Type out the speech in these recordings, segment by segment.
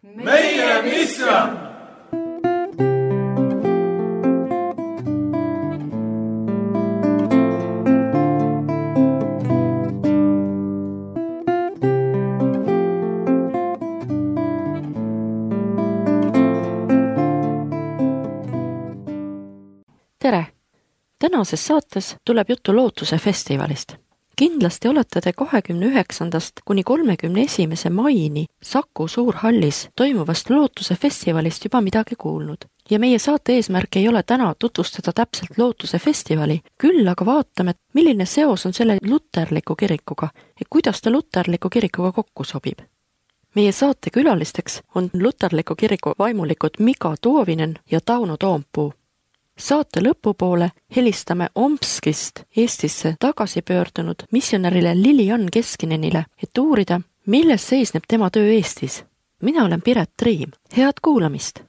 meie mission! Tere! Tänases saates tuleb juttu Lootuse festivalist. Kindlasti olete te 29. kuni 31. maini Saku Suurhallis toimuvast Lootuse festivalist juba midagi kuulnud. Ja meie saate eesmärk ei ole täna tutvustada täpselt Lootuse festivali, küll aga vaatame, milline seos on selle luterliku kirikuga ja kuidas ta luterliku kirikuga kokku sobib. Meie saate külalisteks on luterliku kiriku vaimulikud Miga Toovinen ja Tauno Toompuu. Saate lõpupoole helistame Omskist Eestisse tagasi pöördunud missionärile Lilian Keskinenile, et uurida, milles seisneb tema töö Eestis. Mina olen Piret Triim. Head kuulamist!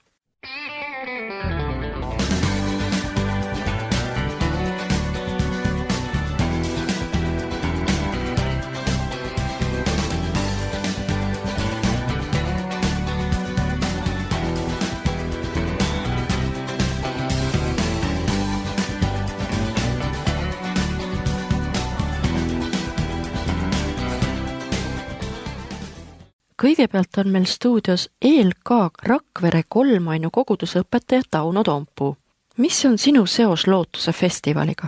Kõigepealt on meil stuudios ELK Rakvere Kolmainu kogudusõpetaja Tauno Toompuu. Mis on sinu seos Lootuse festivaliga?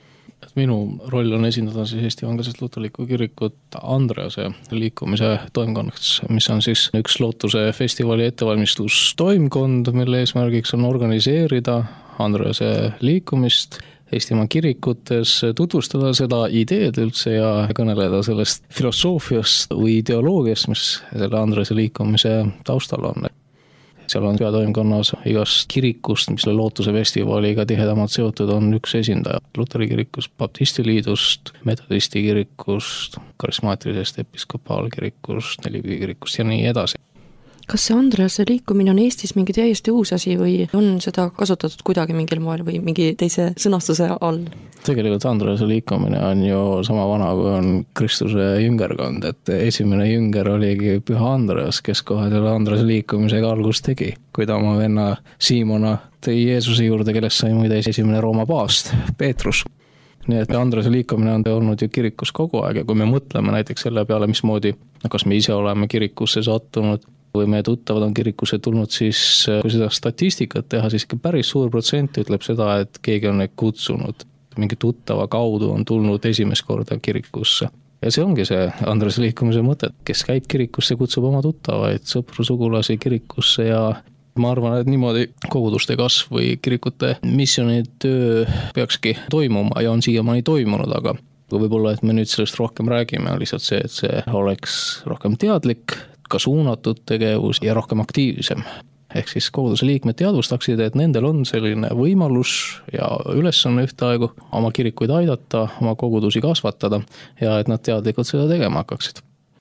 Minu roll on esindada siis Eesti Evangeelset Luterlikku Kirikut Andrease liikumise toimkonnaks, mis on siis üks Lootuse festivali ettevalmistustoimkond, mille eesmärgiks on organiseerida Andrease liikumist Eestimaa kirikutes, tutvustada seda ideed üldse ja kõneleda sellest filosoofiast või ideoloogiast, mis selle Andrease liikumise taustal on. Seal on peatoimkonnas igast kirikust, mis Lootuse festivaliga tihedamalt seotud on üks esindaja. Luteri kirikust, Baptisti liidust, Metodisti kirikust, karismaatilisest episkopaalkirikust, Nelikivi kirikust ja nii edasi. Kas see Andrease liikumine on Eestis mingi täiesti uus asi või on seda kasutatud kuidagi mingil moel või mingi teise sõnastuse all? Tegelikult Andrease liikumine on ju sama vana, kui on Kristuse jüngerkond, et esimene jünger oligi Püha Andreas, kes kohe selle Andrease liikumisega algust tegi. Kui ta oma venna Siimona tõi Jeesuse juurde, kellest sai muide esimene Rooma paavst, Peetrus. Nii et Andrease liikumine on olnud ju kirikus kogu aeg ja kui me mõtleme näiteks selle peale, mismoodi, kas me ise oleme kirikusse sattunud, või meie tuttavad on kirikusse tulnud, siis kui seda statistikat teha, siis päris suur protsent ütleb seda, et keegi on neid kutsunud. Mingi tuttava kaudu on tulnud esimest korda kirikusse. Ja see ongi see Andrease liikumise mõte, kes käib kirikusse, kutsub oma tuttavaid, sõpru, sugulasi kirikusse ja ma arvan, et niimoodi koguduste kasv või kirikute missioonitöö peakski toimuma ja on siiamaani toimunud, aga võib-olla, et me nüüd sellest rohkem räägime, on lihtsalt see, et see oleks rohkem teadlik, ka suunatud tegevus ja rohkem aktiivsem. Ehk siis koguduse liikmed teadvustaksid, et nendel on selline võimalus ja ülesanne ühtaegu oma kirikuid aidata, oma kogudusi kasvatada ja et nad teadlikult seda tegema hakkaksid.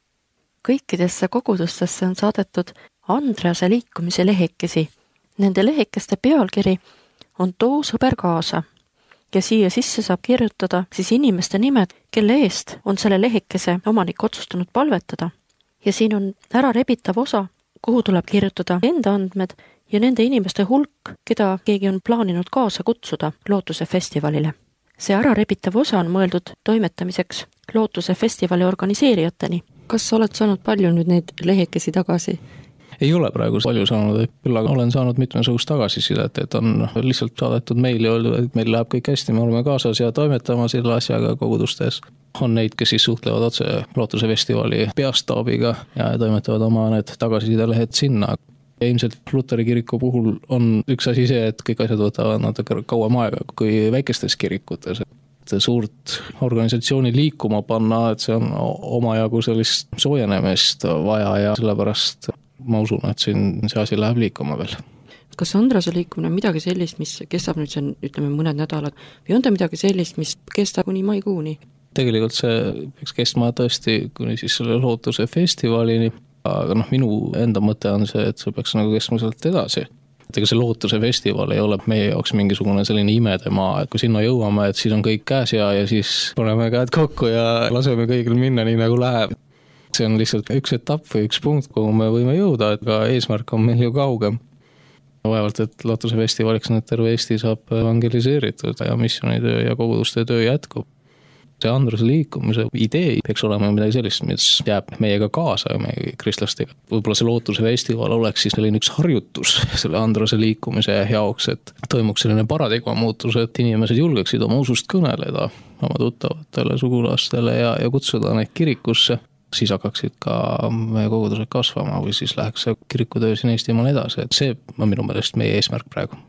Kõikidesse kogudustesse on saadetud Andrease liikumise lehekesi. Nende lehekeste pealkiri on Too sõber kaasa ja siia sisse saab kirjutada siis inimeste nimed, kelle eest on selle lehekese omanik otsustanud palvetada. Ja siin on ära rebitav osa, kuhu tuleb kirjutada enda andmed ja nende inimeste hulk, keda keegi on plaaninud kaasa kutsuda Lootuse festivalile. See ära rebitav osa on mõeldud toimetamiseks Lootuse festivali organiseerijateni. Kas oled saanud palju nüüd neid lehekesi tagasi? Ei ole praegu palju saanud, küll aga olen saanud mitmesugust tagasisidet, et on lihtsalt saadetud meili öeldud, et meil läheb kõik hästi, me oleme kaasas ja toimetama selle asjaga kogudustes. On neid, kes siis suhtlevad otse Lootuse festivali peastaabiga ja toimetavad oma need tagasisidelehed sinna. Ja ilmselt Luteri kiriku puhul on üks asi see, et kõik asjad võtavad natuke kauem aega kui väikestes kirikutes. Suurt organisatsiooni liikuma panna, et see on omajagu sellist soojenemist vaja ja sellepärast ma usun, et siin see asi läheb liikuma veel. Kas Andrease liikumine on midagi sellist, mis kestab nüüd see, ütleme, mõned nädalad või on ta midagi sellist, mis kestab kuni maikuuni? Tegelikult see peaks kestma tõesti kuni siis selle Lootuse festivalini, aga minu enda mõte on see, et see peaks nagu kestma sealt edasi. Et ega see Lootuse festival ei ole meie jaoks mingisugune selline imedemaa, et kui sinna jõuame, et siis on kõik käes ja siis paneme käed kokku ja laseme kõigil minna nii nagu läheb. see on lihtsalt üks etapp või üks punkt, kuhu me võime jõuda, et ka eesmärk on meil ju kaugem. Vaevalt, et Lootuse festivaliks nüüd terve Eesti saab evangeliseeritud ja missioonitöö ja koguduste töö jätkub. See Andruse liikumise idee peaks olema midagi sellist, mis jääb meiega kaasa ja meie kristlastega. Võib-olla see Lootuse festival oleks siis selline üks harjutus selle Andruse liikumise jaoks, et toimuks selline paradigma muutus, et inimesed julgeksid oma usust kõneleda oma tuttavatele, sugulastele ja kutsuda neid kirikusse. Siis hakkaksid ka meie kogudused kasvama või siis läheks see kirikutöö siin Eestimaal edasi. Et see on minu meelest meie eesmärk praegu.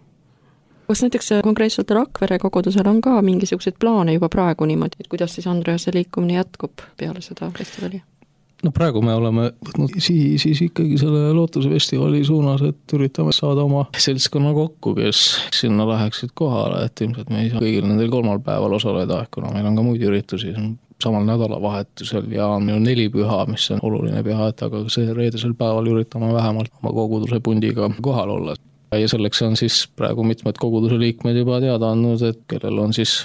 Kas näiteks konkreetselt Rakvere kogudusel on ka mingisuguseid plaane juba praegu niimoodi, et kuidas siis Andrease liikumine jätkub peale seda festivali? No praegu me oleme võtnud siis ikkagi selle Lootuse festivali suunas, et üritame saada oma seltskonna kokku, kes sinna läheksid kohale, et ilmselt me ei saa kõigil nendel 3 päeval osaleda, kuna meil on ka muid üritusi samal nädalavahetusel ja on ju 4 püha, mis on oluline püha, et aga see reedesel päeval üritame vähemalt oma koguduse pundiga kohal olla. Ja selleks on siis praegu mitmed koguduse liikmed juba teada andnud, et kellel on siis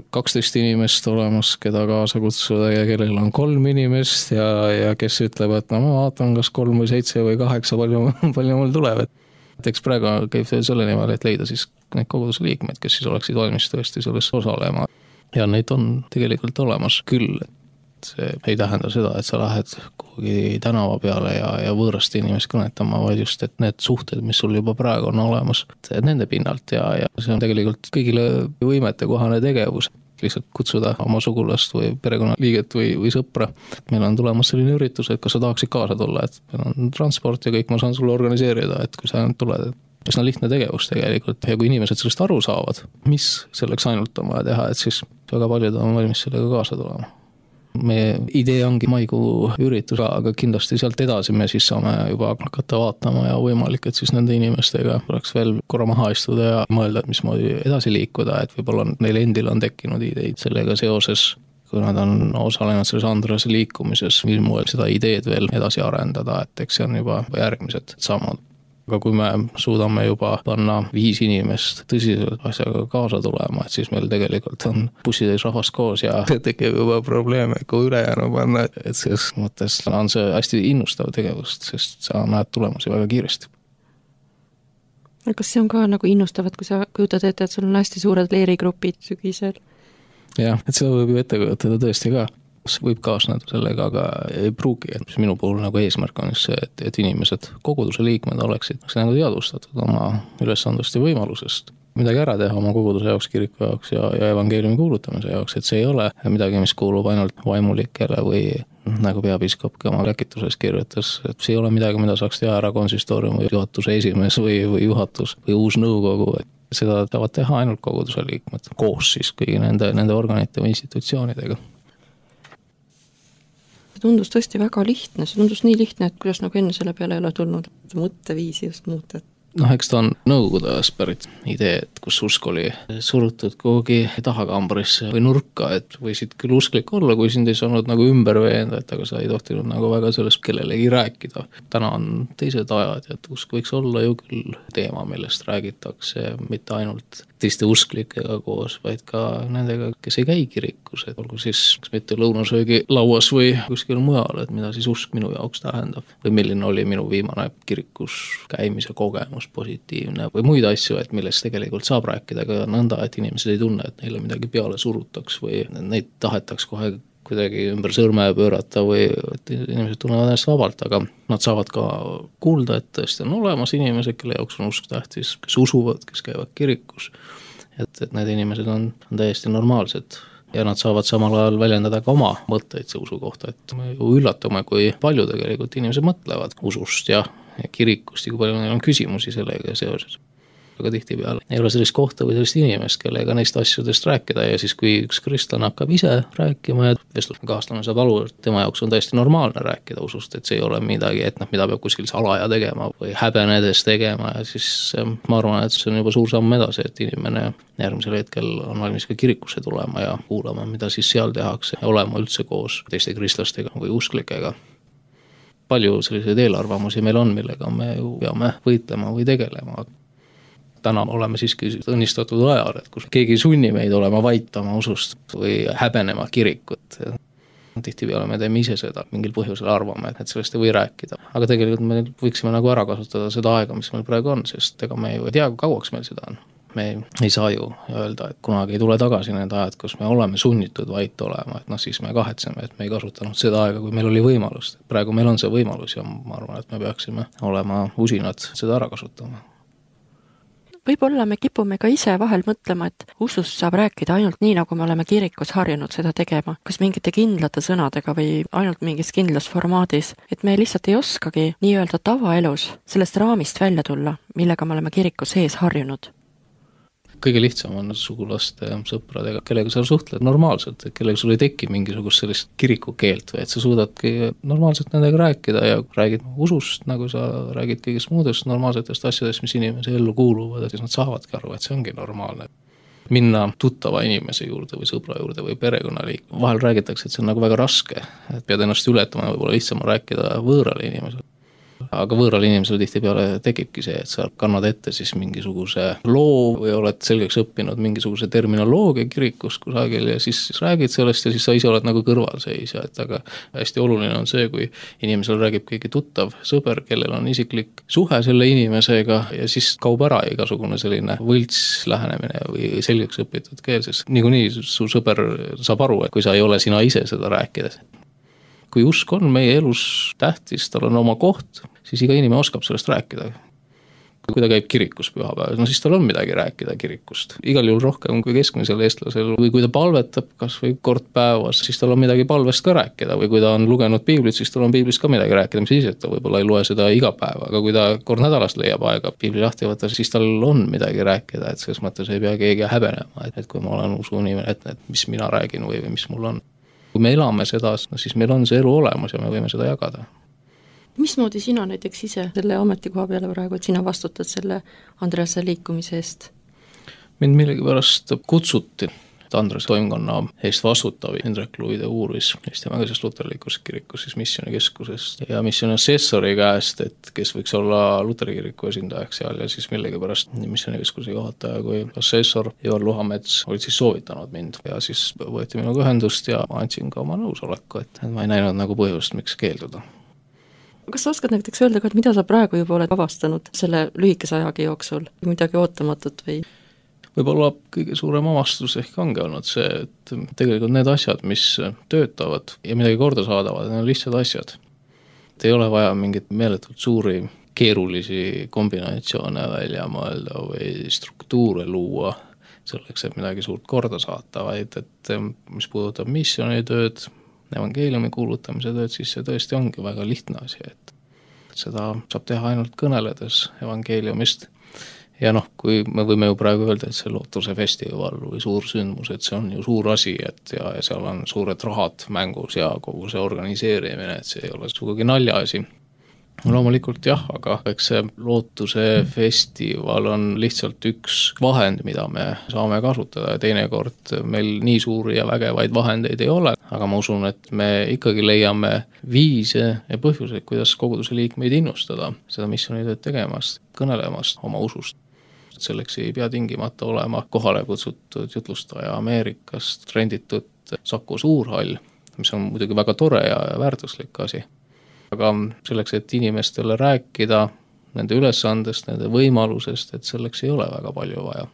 12 inimest olemas, keda kaasa kutsuda ja kellel on 3 inimest ja kes ütleb, et no ma vaatan, kas 3 või 7 või 8, palju mul tuleb. Et eks praegu käib selle nimel, et leida siis need koguduse liikmed, kes siis oleksid valmis tõesti selles osalema. Ja neid on tegelikult olemas küll. See ei tähenda seda, et sa lähed kuhugi tänava peale ja võõrast inimest kõnetama, vaid just, et need suhted, mis sul juba praegu on olemas, nende pinnalt ja see on tegelikult kõigile võimete kohane tegevus. Lihtsalt kutsuda oma sugulast või perekonnaliiget või sõpra. Meil on tulemas selline üritus, et kas sa tahaksid kaasa tulla, et meil on transport ja kõik ma saan sulle organiseerida, et kui sa tuled. See on lihtne tegevus tegelikult ja kui inimesed sellest aru saavad, mis selleks ainult on vaja teha, et siis väga paljud on valmis sellega kaasa tulema. Meie idee ongi maikuu üritus, aga kindlasti sealt edasi me siis saame juba hakata vaatama ja võimalik, et siis nende inimestega oleks veel korra maha istuda ja mõelda, et mismoodi edasi liikuda, et võib-olla neil endil on tekkinud ideid sellega seoses, kui nad on osalenud selles Andruse liikumises, mil moel seda ideed veel edasi arendada, et eks see on juba järgmised sammud. Aga kui me suudame juba panna 5 inimest tõsiselt asjaga kaasa tulema, et siis meil tegelikult on bussitäis rahvast koos ja tekib juba probleeme, kui ülejäänu panna, et selles mõttes on see hästi innustav tegevust, sest sa näed tulemusi väga kiiresti. Kas see on ka nagu innustav, et kui sa kujutad ette, et sul on hästi suured leerigrupid sügisel? Jah, et seda võib ju ette kujutada tõesti ka. Võib kaasneda sellega, aga ei pruugi, et minu puhul nagu eesmärk on see, et inimesed, koguduse liikmed oleksid nagu teadvustatud oma ülesandest ja võimalusest midagi ära teha oma koguduse jaoks, kiriku jaoks ja evangeeliumi kuulutamise jaoks, et see ei ole midagi, mis kuulub ainult vaimulikele või nagu peapiiskopki oma rääkituses kirjutas, et see ei ole midagi, mida saaks teha ära konsistooriumi juhatuse esimees või juhatus või uus nõukogu, et seda saavad teha ainult koguduse liikmed koos siis kõigi nende organite või institutsioonidega. See tundus tõesti väga lihtne, see tundus nii lihtne, et kuidas nagu enne selle peale ei ole tulnud mõtteviisi just muuta. Eks ta on nõukogude ajast pärit idee, et kus usk oli surutud kuhugi tahakambrisse või nurka, et võisid küll usklik olla, kui sind ei saanud nagu ümber veenda, et aga sa ei tohtinud nagu väga sellest kellelegi rääkida. Täna on teised ajad, et usk võiks olla ju küll teema, millest räägitakse, mitte ainult teiste usklikega koos, vaid ka nendega, kes ei käi kirikus, et olgu siis mitte lõunasöögi lauas või kuskil mujal, et mida siis usk minu jaoks tähendab või milline oli minu viimane kirikus käimise kogemus positiivne või muid asju, et millest tegelikult saab rääkida ka nõnda, et inimesed ei tunne, et neile midagi peale surutaks või neid tahetaks kohe kuidagi ümber sõrme pöörata või et inimesed tunnevad ennast vabalt, aga nad saavad ka kuulda, et tõesti on olemas inimesed, kelle jaoks on usk tähtis, kes usuvad, kes käivad kirikus, et need inimesed on täiesti normaalsed ja nad saavad samal ajal väljendada ka oma mõtteid see usu kohta, et me ju üllatume, kui palju tegelikult inimesed mõtlevad usust ja kirikust ja kui palju neil on küsimusi sellega seoses. Aga tihtipeale ei ole sellist kohta või sellist inimest, kellega neist asjadest rääkida ja siis kui üks kristlane hakkab ise rääkima ja vestluskaaslane saab aru, et tema jaoks on täiesti normaalne rääkida usust, et see ei ole midagi, et mida peab kuskil salaja tegema või häbenedes tegema ja siis ma arvan, et see on juba suur samm edasi, et inimene järgmisel hetkel on valmis ka kirikusse tulema ja kuulama, mida siis seal tehakse ja olema üldse koos teiste kristlastega või usklikega. Palju selliseid eelarvamusi meil on, millega me ju peame võitlema või tegelema. Täna oleme siiski õnnistatud ajal, et kus keegi ei sunni meid olema vaitama usust või häbenema kirikut. tihtipeale me teeme ise seda, mingil põhjusel arvame, et sellest ei või rääkida. Aga tegelikult me võiksime nagu ära kasutada seda aega, mis meil praegu on, sest ega me ju ei tea, kui kauaks meil seda on. Me ei saa ju öelda, et kunagi ei tule tagasi need ajad, kus me oleme sunnitud vait olema, et siis me kahetseme, et me ei kasutanud seda aega, kui meil oli võimalust. Praegu meil on see võimalus ja ma arvan, et me peaksime olema usinad seda ära kasutama. Võib-olla me kipume ka ise vahel mõtlema, et usust saab rääkida ainult nii, nagu me oleme kirikus harjunud seda tegema, kas mingite kindlate sõnadega või ainult mingis kindlas formaadis, et me lihtsalt ei oskagi nii-öelda tavaelus sellest raamist välja tulla, millega me oleme kiriku sees harjunud. Kõige lihtsam on sugulaste sõpradega, kellega sa suhtled normaalselt, kellega sul ei teki mingisugust sellist kirikukeelt või et sa suudadki normaalselt nendega rääkida ja räägid usust, nagu sa räägid kõigest muudest normaalsetest asjadest, mis inimese ellu kuuluvad, et siis nad saavadki aru, et see ongi normaalne. Minna tuttava inimese juurde või sõbra juurde või perekonnaliik. Vahel räägitakse, et see on nagu väga raske, et pead ennast ületama, võib-olla lihtsam rääkida võõrale inimesele. Aga võõral inimesel tihtipeale tekibki see, et sa kannad ette siis mingisuguse loo või oled selgeks õppinud mingisuguse terminoloogia kirikus kusagil ja siis räägid sellest ja siis sa ise oled nagu kõrvalseisja, et aga hästi oluline on see, kui inimesel räägib keegi tuttav sõber, kellel on isiklik suhe selle inimesega ja siis kaob ära igasugune selline võlts lähenemine või selgeks õpitud keel, sest niikuinii su sõber saab aru, et kui sa ei ole sina ise seda rääkides. Kui usk on meie elus tähtis, tal on oma koht, siis iga inimene oskab sellest rääkida. Kui ta käib kirikus pühapäeval, siis tal on midagi rääkida kirikust. Igal juhul rohkem kui keskmisel eestlasel või kui ta palvetab kas või kord päevas, siis tal on midagi palvest ka rääkida või kui ta on lugenud piiblit, siis tal on piiblist ka midagi rääkida, mis ise, et ta võib-olla ei loe seda iga päev, aga kui ta kord nädalast leiab aega piibli lahti võtta, siis tal on midagi rääkida, et selles mõttes ei pea keegi häbenema, et kui ma olen usuinimene, et mis mina räägin või mis mul on. Kui me elame seda, siis meil on see elu olemas ja me võime seda jagada. Mismoodi sina näiteks ise selle ametikoha peale praegu, et sina vastutad selle Andrease liikumise eest? Mind millegipärast kutsuti Andres toimkonna eest vastutav Indrek Luide uuris Eesti Evangeelsest Luterlikust kirikus siis missioonikeskusest ja missiooni assessori käest, et kes võiks olla Luteri kiriku esindajaks seal ja siis millegipärast missioonikeskuse juhataja kui assessor Joel Luhamets olid siis soovitanud mind ja siis võeti minuga ühendust ja ma andsin ka oma nõusoleku, et ma ei näinud nagu põhjust, miks keelduda. Kas sa oskad näiteks öelda ka, et mida sa praegu juba oled avastanud selle lühikese ajagi jooksul? Midagi ootamatut või? Võib-olla kõige suurem avastus ehk ongi olnud see, et tegelikult need asjad, mis töötavad ja midagi korda saadavad, need on lihtsad asjad. Et ei ole vaja mingit meeletult suuri keerulisi kombinatsioone välja mõelda või struktuure luua selleks, et midagi suurt korda saata, vaid et mis puudutab missioonitööd, evangeeliumi kuulutamise tööd, siis see tõesti ongi väga lihtne asi, et seda saab teha ainult kõneledes evangeeliumist. Ja kui me võime ju praegu öelda, et see Lootuse festival või suur sündmus, et see on ju suur asi, et ja seal on suured rahad mängus ja kogu see organiseerimine, et see ei ole sugugi naljaasi. Loomulikult jah, aga eks see Lootuse festival on lihtsalt üks vahend, mida me saame kasutada ja teinekord meil nii suuri ja vägevaid vahendeid ei ole, aga ma usun, et me ikkagi leiame viise ja põhjuseid, kuidas koguduse liikmeid innustada seda missioonitööd tegemast, kõnelemast oma usust. Selleks ei pea tingimata olema kohale kutsutud jutlustaja Ameerikast renditud Saku Suurhall, mis on muidugi väga tore ja väärtuslik asi. Aga selleks, et inimestele rääkida nende ülesandest, nende võimalusest, et selleks ei ole väga palju vaja.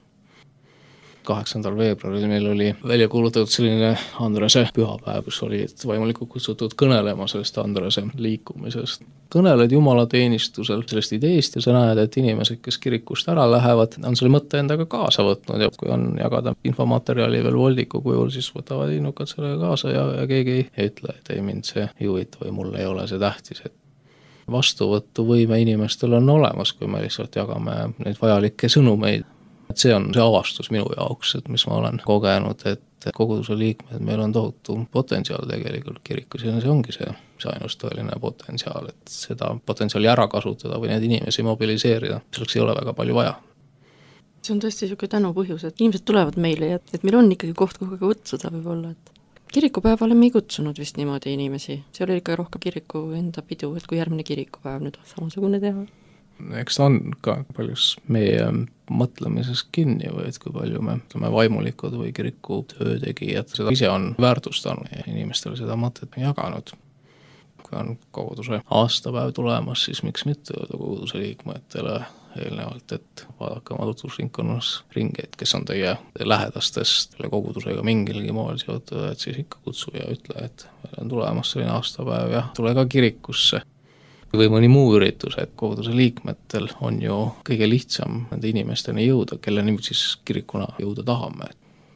8. veebruaril meil oli välja kuulutatud selline Andrease pühapäev, kus oli vaimulikult kutsutud kõnelema sellest Andrease liikumisest. Kõneled Jumala teenistusel sellest ideest ja sa näed, et inimesed, kes kirikust ära lähevad, on selle mõtte endaga kaasa võtnud ja kui on jagada infomaterjali veel voldiku kujul, siis võtavad innukad sellega kaasa ja keegi ei ütle, et ei mind see ei huvita või mul ei ole see tähtis, et vastuvõtuvõime inimestel on olemas, kui me lihtsalt jagame neid vajalikke sõnumeid. Et see on see avastus minu jaoks, et mis ma olen kogenud, et koguduse liikmed, meil on tohutu potentsiaal tegelikult kirikus ja see ongi see ainus tõeline potentsiaal, et seda potentsiaali ära kasutada või neid inimesi mobiliseerida, selleks ei ole väga palju vaja. See on tõesti niisugune tänupõhjus, et inimesed tulevad meile ja et meil on ikkagi koht, kuhu kutsuda võib-olla, et kirikupäevale me ei kutsunud vist niimoodi inimesi, see oli ikka rohkem kiriku enda pidu, et kui järgmine kirikupäev nüüd samasugune teha. Eks ta on ka paljus meie mõtlemises kinni või et kui palju me vaimulikud või kiriku töötegijad seda ise on väärtustanud ja inimestele seda mõtet jaganud. Kui on koguduse aastapäev tulemas, siis miks mitte öelda koguduse liikmetele eelnevalt, et vaadake oma tutvusringkonnas ringi, et kes on teie lähedastest kogudusega mingilgi moel seotud, et siis ikka kutsu ja ütle, et meil on tulemas selline aastapäev ja tule ka kirikusse. Või mõni muu üritus, et koguduse liikmetel on ju kõige lihtsam nende inimesteni jõuda, kelle nüüd siis kirikuna jõuda tahame.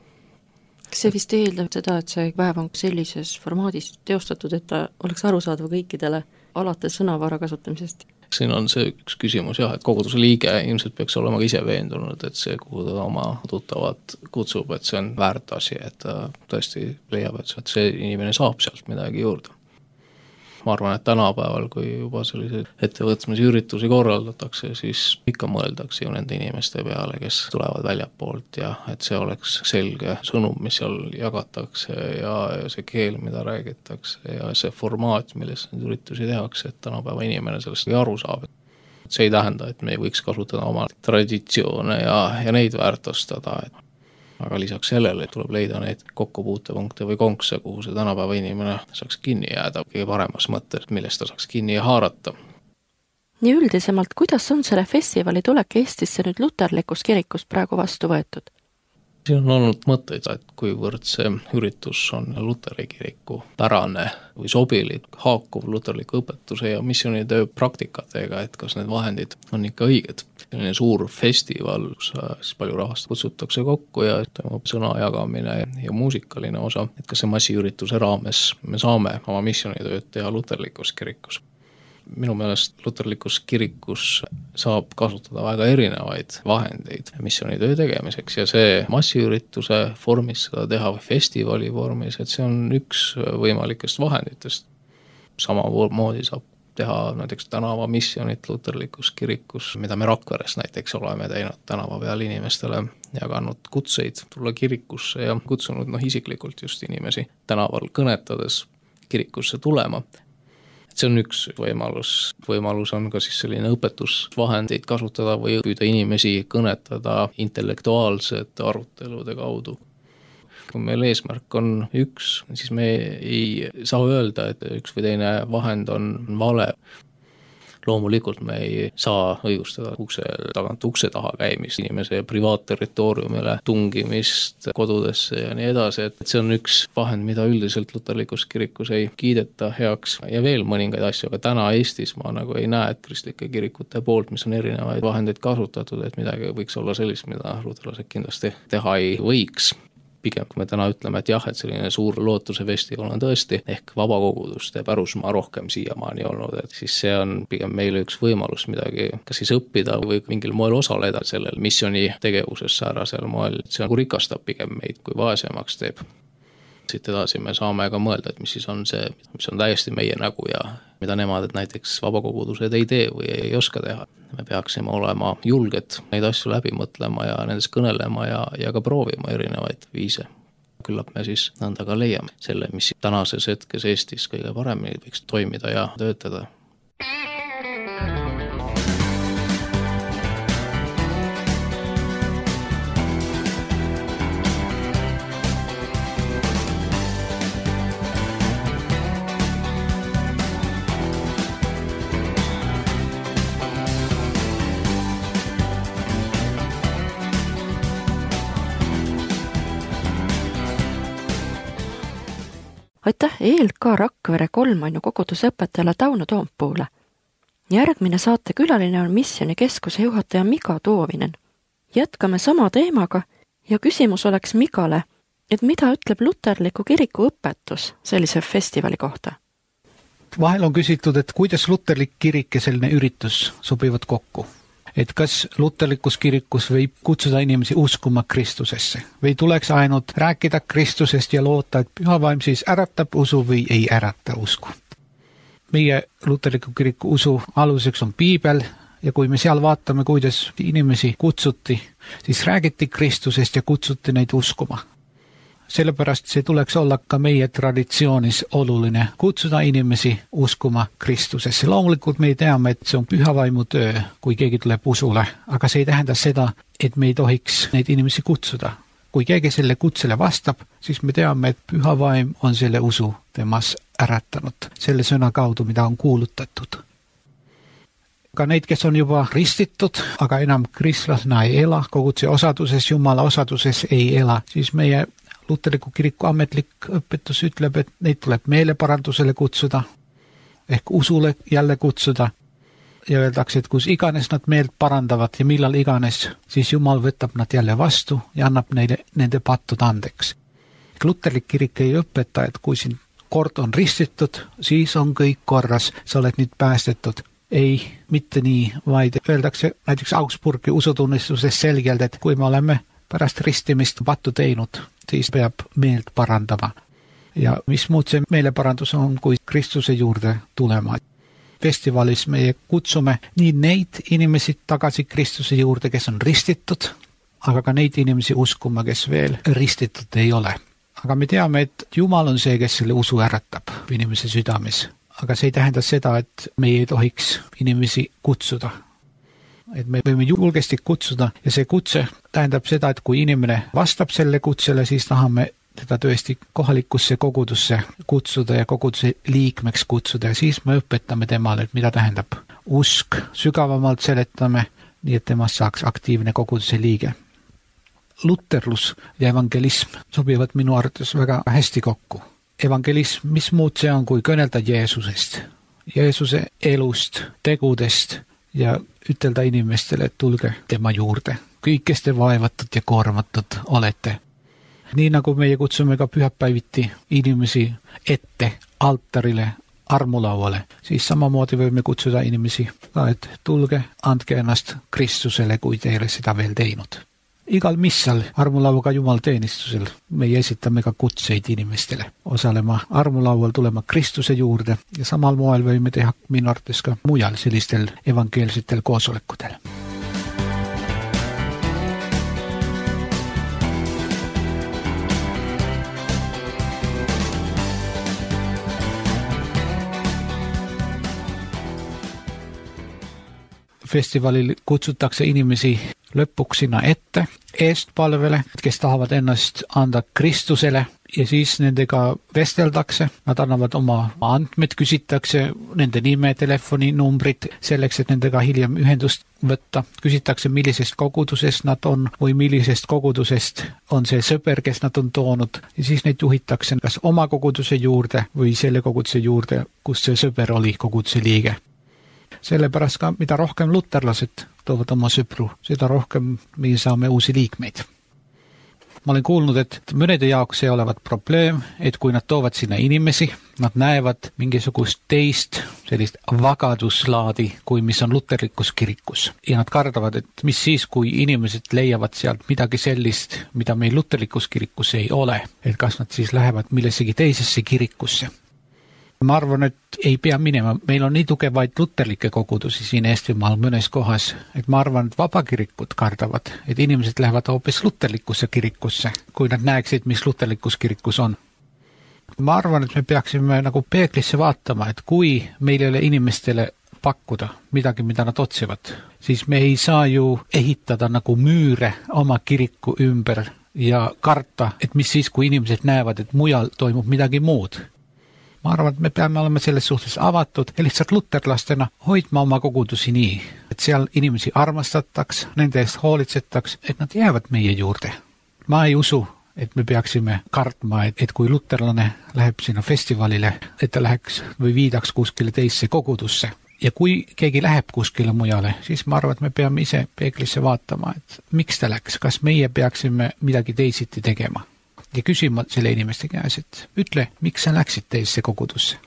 Kas see vist eeldab seda, et see päev on sellises formaadis teostatud, et ta oleks arusaadav kõikidele alates sõnavara kasutamisest? Siin on see üks küsimus jah, et koguduse liige ilmselt peaks olema ka ise veendunud, et see, kuhu ta oma tuttavat kutsub, et see on väärt asi, et ta tõesti leiab, et see inimene saab sealt midagi juurde. Ma arvan, et tänapäeval, kui juba selliseid ettevõtmisi üritusi korraldatakse, siis ikka mõeldakse ju nende inimeste peale, kes tulevad väljapoolt ja et see oleks selge sõnum, mis seal jagatakse ja see keel, mida räägitakse ja see formaat, milles need üritusi tehakse, et tänapäeva inimene sellest aru saab. See ei tähenda, et me ei võiks kasutada oma traditsioone ja neid väärtustada, aga lisaks sellele tuleb leida neid kokkupuutepunkte või konkse, kuhu see tänapäeva inimene saaks kinni jääda kõige paremas mõttes, millest ta saaks kinni haarata. Nii üldisemalt, kuidas on selle festivali tulek Eestisse nüüd luterlikus kirikus praegu vastu võetud? Siin on olnud mõtteid, et kuivõrd see üritus on luteri kiriku pärane või sobilik, haakuv luterliku õpetuse ja missioonitöö praktikatega, et kas need vahendid on ikka õiged. Selline suur festival, kus siis palju rahvast kutsutakse kokku ja toimub sõna jagamine ja muusikaline osa, et kas see massiürituse raames me saame oma missioonitööd teha luterlikus kirikus. Minu meelest luterlikus kirikus saab kasutada väga erinevaid vahendeid missioonitöö tegemiseks ja see massiürituse vormis seda teha või festivali vormis, et see on üks võimalikest vahenditest. Samamoodi saab teha näiteks tänavamissionit luterlikus kirikus, mida me Rakveres näiteks oleme teinud tänava peal inimestele, jaganud kutseid tulla kirikusse ja kutsunud isiklikult just inimesi tänaval kõnetades kirikusse tulema. See on üks võimalus. Võimalus on ka siis selline õpetusvahendeid kasutada või püüda inimesi kõnetada intellektuaalsete arutelude kaudu. Kui meil eesmärk on üks, siis me ei saa öelda, et üks või teine vahend on vale. Loomulikult me ei saa õigustada ukse taha käimist, inimese privaatterritooriumile tungimist kodudesse ja nii edasi, et see on üks vahend, mida üldiselt luterlikus kirikus ei kiideta heaks ja veel mõningaid asju, aga täna Eestis ma ei näe, et kristlike kirikute poolt, mis on erinevaid vahendeid kasutatud, et midagi võiks olla sellist, mida luterlased kindlasti teha ei võiks. Pigem, kui me täna ütleme, et jah, et selline suur lootuse festival on tõesti ehk vabakoguduste pärusmaa rohkem siiamaani olnud, et siis see on pigem meile üks võimalus midagi kas siis õppida või mingil moel osaleda sellel missiooni tegevuses säärasel moel, see rikastab pigem meid kui vaesemaks teeb. Siit edasi me saame ka mõelda, et mis siis on see, mis on täiesti meie nägu ja mida nemad näiteks vabakogudused ei tee või ei oska teha. Me peaksime olema julged neid asju läbi mõtlema ja nendest kõnelema ja ka proovima erinevaid viise. Küllap me siis nõnda ka leiame selle, mis tänases hetkes Eestis kõige paremini võiks toimida ja töötada. Aitäh ELK Rakvere 3 on ju kogudusõpetajale Tauno Toompuule. Järgmine saatekülaline on missioonikeskuse juhataja Miga Toovinen. Jätkame sama teemaga ja küsimus oleks Migale, et mida ütleb luterliku kiriku õpetus sellise festivali kohta? Vahel on küsitud, et kuidas luterlik kirik ja selline üritus sobivad kokku. Et kas luterlikus kirikus võib kutsuda inimesi uskuma Kristusesse või tuleks ainult rääkida Kristusest ja loota, et pühavaim siis äratab usu või ei ärata usku. Meie luterliku kiriku usu aluseks on Piibel ja kui me seal vaatame, kuidas inimesi kutsuti, siis räägiti Kristusest ja kutsuti neid uskuma. sellepärast see tuleks olla ka meie traditsioonis oluline, kutsuda inimesi uskuma Kristusesse. Loomulikult me teame, et see on püha vaimu töö, kui keegi tuleb usule, aga see ei tähenda seda, et me ei tohiks neid inimesi kutsuda. Kui keegi selle kutsele vastab, siis me teame, et püha vaim on selle usu temas äratanud, selle sõna kaudu, mida on kuulutatud. Ka neid, kes on juba ristitud, aga enam kristlasena ei ela, koguduse osaduses, Jumala osaduses ei ela, siis meie luterliku kiriku ametlik õpetus ütleb, et neid tuleb meeleparandusele kutsuda, ehk usule jälle kutsuda. Ja öeldakse, et kus iganes nad meelt parandavad ja millal iganes, siis Jumal võtab nad jälle vastu ja annab neile nende pattud andeks. Luterlik kirik ei õpeta, et kui siin kord on ristitud, siis on kõik korras, sa oled nüüd päästetud. Ei, mitte nii, vaid öeldakse näiteks Augsburgi usutunnistuses selgelt, et kui me oleme pärast ristimist pattu teinud, siis peab meelt parandama. Ja mis muud see meeleparandus on, kui Kristuse juurde tulema. Festivalis meie kutsume nii neid inimesi tagasi Kristuse juurde, kes on ristitud, aga ka neid inimesi uskuma, kes veel ristitud ei ole. Aga me teame, et Jumal on see, kes selle usu äratab inimese südames. Aga see ei tähenda seda, et me ei tohiks inimesi kutsuda. Et me võime julgesti kutsuda ja see kutse tähendab seda, et kui inimene vastab selle kutsele, siis tahame teda tõesti kohalikusse kogudusse kutsuda ja koguduse liikmeks kutsuda ja siis me õpetame temale, et mida tähendab usk, sügavamalt seletame, nii et temast saaks aktiivne koguduse liige. Luterlus ja evangelism sobivad minu arvates väga hästi kokku. Evangelism, mis muud see on, kui kõnelda Jeesusest, Jeesuse elust, tegudest ja ütelda inimestele, et tulge tema juurde. Kõik, kes te vaevatud ja koormatud olete. Nii nagu meie kutsume ka pühapäeviti inimesi ette altarile, armulauale, siis samamoodi võime kutsuda inimesi ka, et tulge, andke ennast Kristusele, kui te ei ole seda veel teinud. Igal missal armulauaga Jumal teenistusel meie esitame ka kutseid inimestele osalema armulaual, tulema Kristuse juurde ja samal moel võime teha minu arvates ka mujal sellistel evangeelsetel koosolekutel. Festivalil kutsutakse inimesi lõpuks sinna ette, eestpalvele, kes tahavad ennast anda Kristusele ja siis nendega vesteldakse, nad annavad oma andmed, küsitakse nende nime, telefoninumbrid selleks, et nendega hiljem ühendust võtta, küsitakse millisest kogudusest nad on või millisest kogudusest on see sõber, kes nad on toonud ja siis neid juhitakse kas oma koguduse juurde või selle koguduse juurde, kus see sõber oli koguduse liige. Sellepärast ka, mida rohkem luterlased toovad oma sõpru, seda rohkem meie saame uusi liikmeid. Ma olen kuulnud, et mõnede jaoks ei olevat probleem, et kui nad toovad sinna inimesi, nad näevad mingisugust teist sellist vagaduslaadi, kui mis on luterlikus kirikus. Ja nad kardavad, et mis siis, kui inimesed leiavad sealt midagi sellist, mida meil luterlikus kirikus ei ole, et kas nad siis lähevad millessegi teisesse kirikusse. Ma arvan, et ei pea minema. Meil on nii tugevaid luterlikke kogudusi siin Eestimaal mõnes kohas, et ma arvan, et vabakirikud kardavad, et inimesed lähevad hoopis luterlikusse kirikusse, kui nad näeksid, mis luterlikus kirikus on. Ma arvan, et me peaksime nagu peeglisse vaatama, et kui meil ei ole inimestele pakkuda midagi, mida nad otsivad, siis me ei saa ju ehitada nagu müüre oma kiriku ümber ja karta, et mis siis, kui inimesed näevad, et mujal toimub midagi muud. Ma arvan, et me peame olema selles suhtes avatud ja lihtsalt luterlastena hoidma oma kogudusi nii, et seal inimesi armastataks, nende eest hoolitsetaks, et nad jäävad meie juurde. Ma ei usu, et me peaksime kartma, et kui luterlane läheb sinna festivalile, et ta läheks või viidaks kuskile teisse kogudusse. Ja kui keegi läheb kuskile mujale, siis ma arvan, et me peame ise peeglisse vaatama, et miks ta läks, kas meie peaksime midagi teisiti tegema. Ja küsima selle inimeste käes, et ütle, miks sa läksid teisse kogudusse.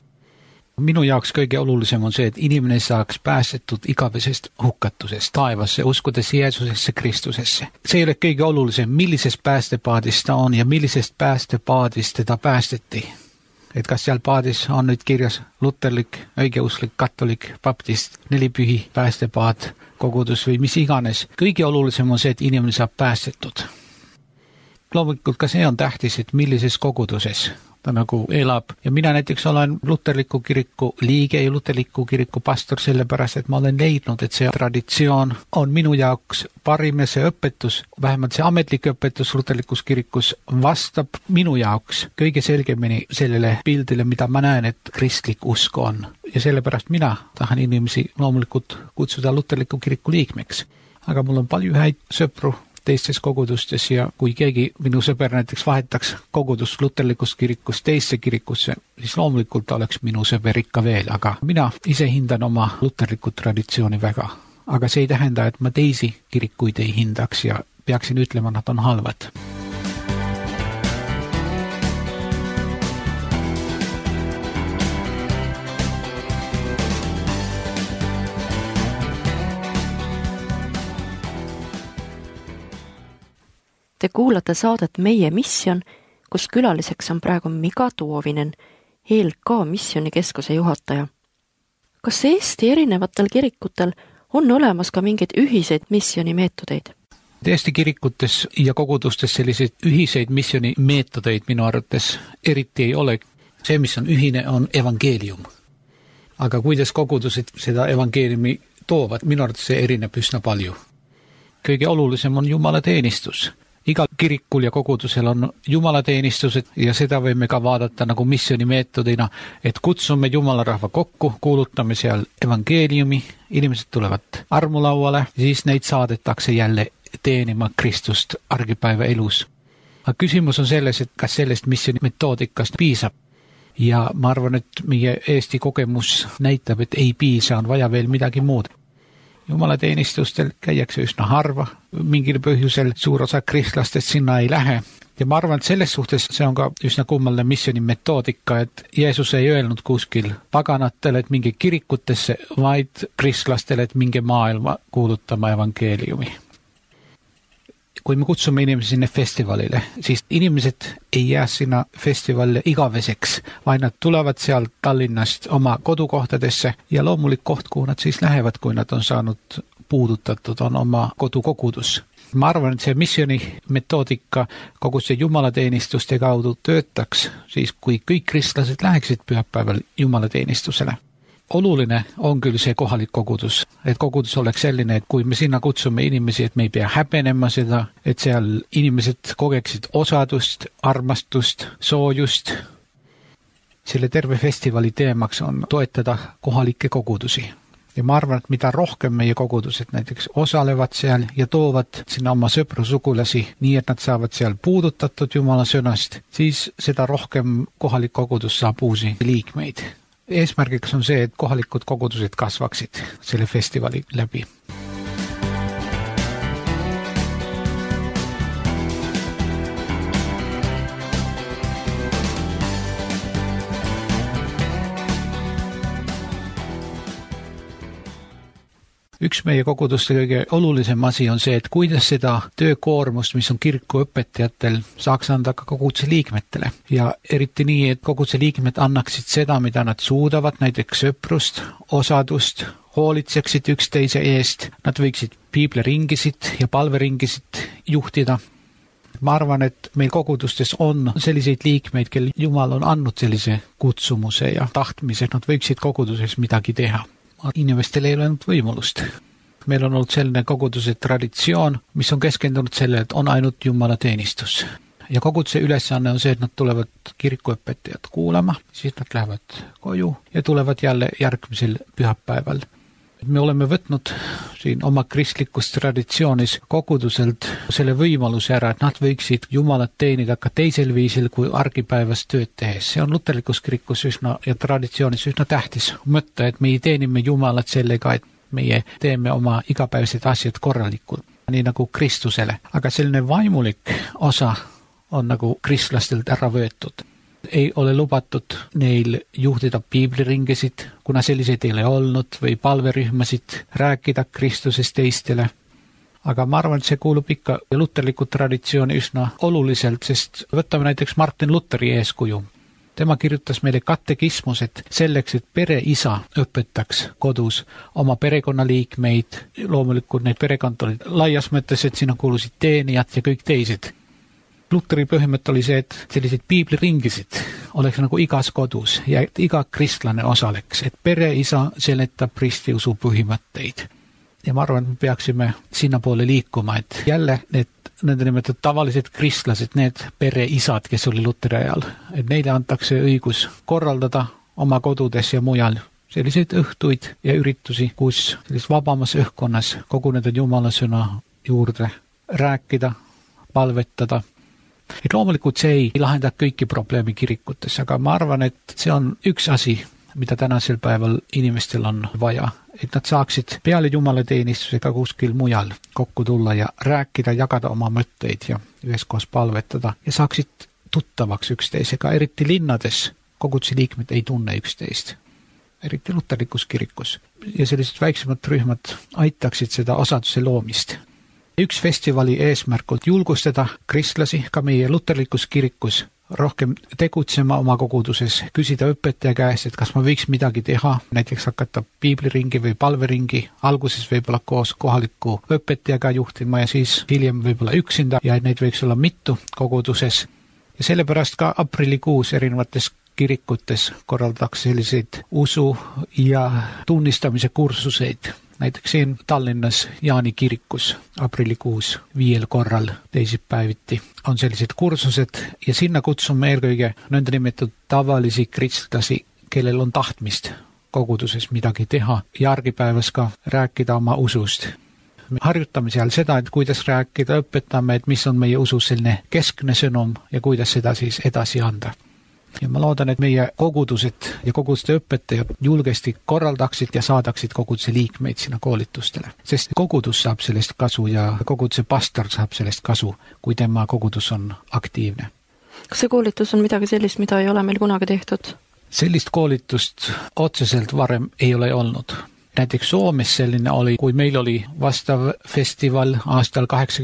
Minu jaoks kõige olulisem on see, et inimene saaks päästetud igavesest hukatusest taevasse, uskudes Jeesusesse Kristusesse. See ei ole kõige olulisem, millisest päästepaadist ta on ja millisest päästepaadist teda päästeti. Et kas seal paadis on nüüd kirjas luterlik, õigeusklik, katolik, baptist, nelipühi, päästepaad, kogudus või mis iganes. Kõige olulisem on see, et inimene saab päästetud. loomulikult ka see on tähtis, et millises koguduses ta nagu elab ja mina näiteks olen luterliku kiriku liige ja luterliku kiriku pastor sellepärast, et ma olen leidnud, et see traditsioon on minu jaoks parim ja see õpetus, vähemalt see ametlik õpetus luterlikus kirikus vastab minu jaoks kõige selgemini sellele pildile, mida ma näen, et kristlik usk on. Ja sellepärast mina tahan inimesi loomulikult kutsuda luterliku kiriku liikmeks. Aga mul on palju häid sõpru teistes kogudustes ja kui keegi minu sõber näiteks vahetaks kogudust luterlikust kirikust teisse kirikusse, siis loomulikult oleks minu sõber ikka veel, aga mina ise hindan oma luterlikku traditsiooni väga. Aga see ei tähenda, et ma teisi kirikuid ei hindaks ja peaksin ütlema, nad on halvad. Te kuulate saadet Meie misjon, kus külaliseks on praegu Mika Tuovinen, ELK missioonikeskuse juhataja. Kas Eesti erinevatel kirikutel on olemas ka mingeid ühiseid missioonimeetodeid? Eesti kirikutes ja kogudustes selliseid ühiseid missioonimeetodeid minu arvates eriti ei ole. See, mis on ühine, on evangeelium. Aga kuidas kogudused seda evangeeliumi toovad, minu arvates see erineb üsna palju. Kõige olulisem on jumalateenistus. Igal kirikul ja kogudusel on jumalateenistused ja seda võime ka vaadata nagu missioonimeetodina, et kutsume jumalarahva kokku, kuulutame seal evangeeliumi, inimesed tulevad armulauale, siis neid saadetakse jälle teenima Kristust argipäeva elus. Aga küsimus on selles, et kas sellest missioonimetoodikast piisab. Ja ma arvan, et meie Eesti kogemus näitab, et ei piisa, on vaja veel midagi muud. Jumalateenistustel käiakse üsna harva, mingil põhjusel suur osa kristlastest sinna ei lähe. Ja ma arvan, et selles suhtes see on ka üsna kummaline missioonimetoodika, et Jeesus ei öelnud kuskil paganatele, et minge kirikutesse, vaid kristlastele, et minge maailma kuulutama evangeeliumi. Kui me kutsume inimesi sinne festivalile, siis inimesed ei jää sinna festivalile igaveseks, vaid nad tulevad seal Tallinnast oma kodukohtadesse ja loomulik koht, kuhu nad siis lähevad, kui nad on saanud puudutatud, on oma kodukogudus. Ma arvan, et see missioonimetoodika kogu see jumalateenistuste kaudu töötaks, siis kui kõik kristlased läheksid pühapäeval jumalateenistusele. Oluline on küll see kohalik kogudus, et kogudus oleks selline, et kui me sinna kutsume inimesi, et me ei pea häbenema seda, et seal inimesed kogeksid osadust, armastust, soojust. Selle terve festivali teemaks on toetada kohalikke kogudusi. Ja ma arvan, et mida rohkem meie kogudused näiteks osalevad seal ja toovad sinna oma sõpru sugulasi, nii et nad saavad seal puudutatud Jumala sõnast, siis seda rohkem kohalik kogudus saab uusi liikmeid. Eesmärgiks on see, et kohalikud kogudused kasvaksid selle festivali läbi. Üks meie koguduste kõige olulisem asi on see, et kuidas seda töökoormust, mis on kiriku õpetajatel, saaks anda ka koguduse liikmetele. Ja eriti nii, et koguduse liikmed annaksid seda, mida nad suudavad, näiteks sõprust, osadust, hoolitseksid üksteise eest, nad võiksid piibleringisid ja palveringisid juhtida. Ma arvan, et meil kogudustes on selliseid liikmeid, kel Jumal on andnud sellise kutsumuse ja tahtmise, et nad võiksid koguduses midagi teha. Inimestel ei ole ainult võimalust. Meil on olnud selline koguduse traditsioon, mis on keskendunud selle, et on ainult jumalateenistus. Ja koguduse ülesanne on see, et nad tulevad kirikuõpetajat kuulama, siis nad lähevad koju ja tulevad jälle järgmisel pühapäeval. Me oleme võtnud siin oma kristlikus traditsioonis koguduselt selle võimaluse ära, et nad võiksid Jumalat teenida ka teisel viisil kui argipäevas tööd tehes. See on luterlikus kirikus ja traditsioonis üsna tähtis mõte, et meie teenime Jumalat sellega, et meie teeme oma igapäevased asjad korralikult, nii nagu Kristusele. Aga selline vaimulik osa on nagu kristlastelt ära võetud. Ei ole lubatud neil juhtida piibliringisid, kuna selliseid ei ole olnud, või palverühmasid rääkida Kristusest teistele. Aga ma arvan, et see kuulub ikka luterliku traditsiooni üsna oluliselt, sest võtame näiteks Martin Lutheri eeskuju. Tema kirjutas meile katekismused selleks, et pereisa õpetaks kodus oma perekonnaliikmeid, loomulikult neid perekond olid laias mõttes, et sinna kuulusid teenijad ja kõik teised. Luteri põhimõte oli see, et selliseid piibliringisid oleks nagu igas kodus ja et iga kristlane osaleks, et pereisa seletab ristiusu põhimõtteid. Ja ma arvan, et me peaksime sinna poole liikuma, et jälle need nõndanimetatud tavalised kristlased, need pereisad, kes oli Luteri ajal, et neile antakse õigus korraldada oma kodudes ja mujal selliseid õhtuid ja üritusi, kus sellises vabamas õhkkonnas koguneda Jumala sõna juurde, rääkida, palvetada. Et loomulikult see ei lahenda kõiki probleemi kirikutes, aga ma arvan, et see on üks asi, mida tänasel päeval inimestel on vaja, et nad saaksid peale jumalateenistusega kuskil mujal kokku tulla ja rääkida, jagada oma mõtteid ja üheskoos palvetada ja saaksid tuttavaks üksteisega, eriti linnades koguduse liikmed ei tunne üksteist, eriti luterlikus kirikus. Ja sellised väiksemad rühmad aitaksid seda osaduse loomist. Üks festivali eesmärk on julgustada kristlasi ka meie luterlikus kirikus rohkem tegutsema oma koguduses, küsida õpetaja käest, et kas ma võiks midagi teha, näiteks hakata piibliringi või palveringi, alguses võib-olla koos kohaliku õpetajaga juhtima ja siis hiljem võib-olla üksinda ja neid võiks olla mitu koguduses. Ja sellepärast ka aprillikuus erinevates kirikutes korraldatakse selliseid usu ja tunnistamise kursuseid. Näiteks siin Tallinnas Jaani kirikus aprillikuus 5 korral teisipäeviti on sellised kursused ja sinna kutsume eelkõige nõndanimetatud tavalisi kristlasi, kellel on tahtmist koguduses midagi teha ja argipäevas ka rääkida oma usust. Me harjutame seal seda, et kuidas rääkida, õpetame, et mis on meie usus selline keskne sõnum ja kuidas seda siis edasi anda. Ja ma loodan, et meie kogudused ja koguduste õpetajad julgesti korraldaksid ja saadaksid koguduse liikmeid sinna koolitustele. Sest kogudus saab sellest kasu ja koguduse pastor saab sellest kasu, kui tema kogudus on aktiivne. Kas see koolitus on midagi sellist, mida ei ole meil kunagi tehtud? Sellist koolitust otseselt varem ei ole olnud. Näiteks Soomes selline oli, kui meil oli vastav festival aastal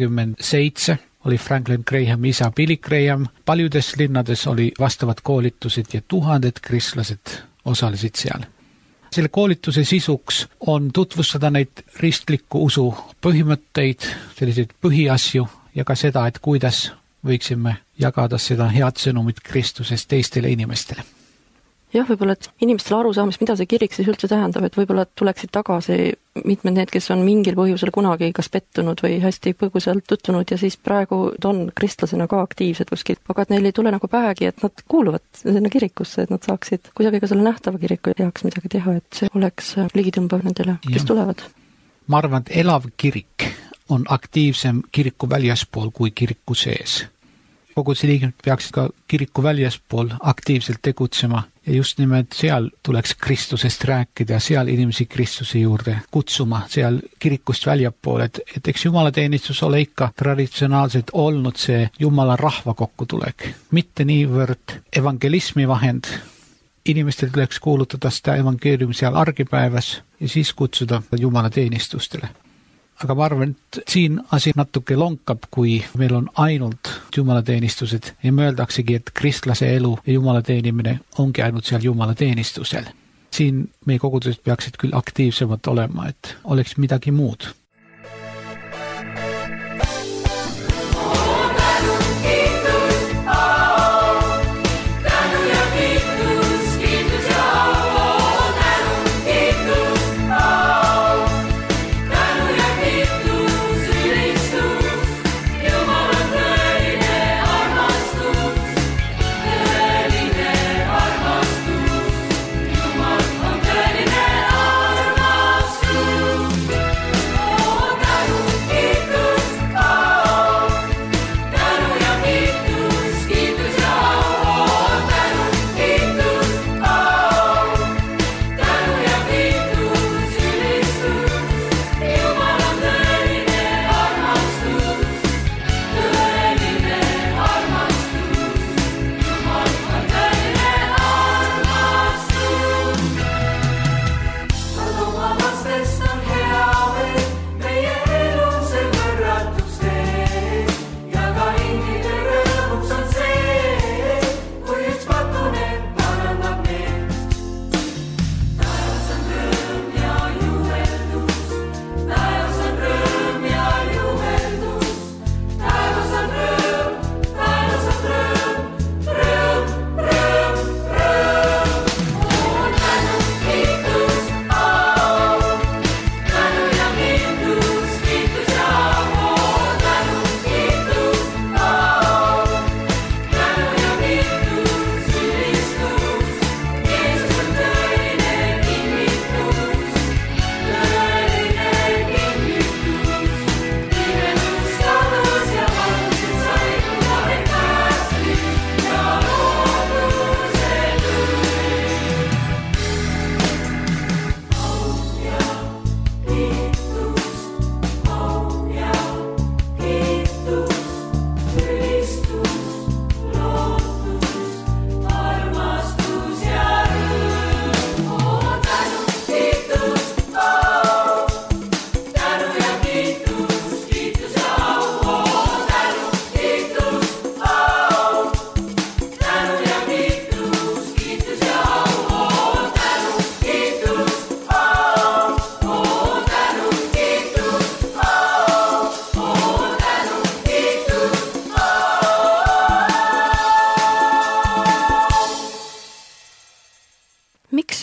87, oli Franklin Graham isa Billy Graham. Paljudes linnades oli vastavad koolitused ja tuhanded kristlased osalesid seal. Selle koolituse sisuks on tutvustada neid ristliku usu põhimõtteid, selliseid põhiasju ja ka seda, et kuidas võiksime jagada seda head sõnumit Kristusest teistele inimestele. Jah, võib-olla, et inimestele aru saamist, mida see kirik siis üldse tähendab, et võib-olla tuleksid tagasi mitmed need, kes on mingil põhjusel kunagi kas pettunud või hästi põgusalt tutvunud ja siis praegu on kristlasena ka aktiivsed kuskil, aga et neil ei tule nagu päegi, et nad kuuluvad sinna kirikusse, et nad saaksid kuidagi ka selle nähtava kiriku heaks midagi teha, et see oleks ligitõmbav nendele, kes tulevad. Ma arvan, et elav kirik on aktiivsem kiriku väljaspool kui kiriku sees. Koguduse liikmed peaksid ka kiriku väljaspool aktiivselt tegutsema ja just nimelt seal tuleks Kristusest rääkida, seal inimesi Kristuse juurde kutsuma, seal kirikust väljapool, et eks jumalateenistus ole ikka traditsionaalselt olnud see Jumala rahva kokkutulek, mitte niivõrd evangelismi vahend. Inimestel tuleks kuulutada seda evangeeliumi seal argipäevas ja siis kutsuda jumalateenistustele. Aga ma arvan, et siin asi natuke lonkab, kui meil on ainult jumalateenistused ja mõeldaksegi, et kristlase elu ja jumalateenimine ongi ainult seal jumalateenistusel. Siin meie kogudused peaksid küll aktiivsemad olema, et oleks midagi muud. Oh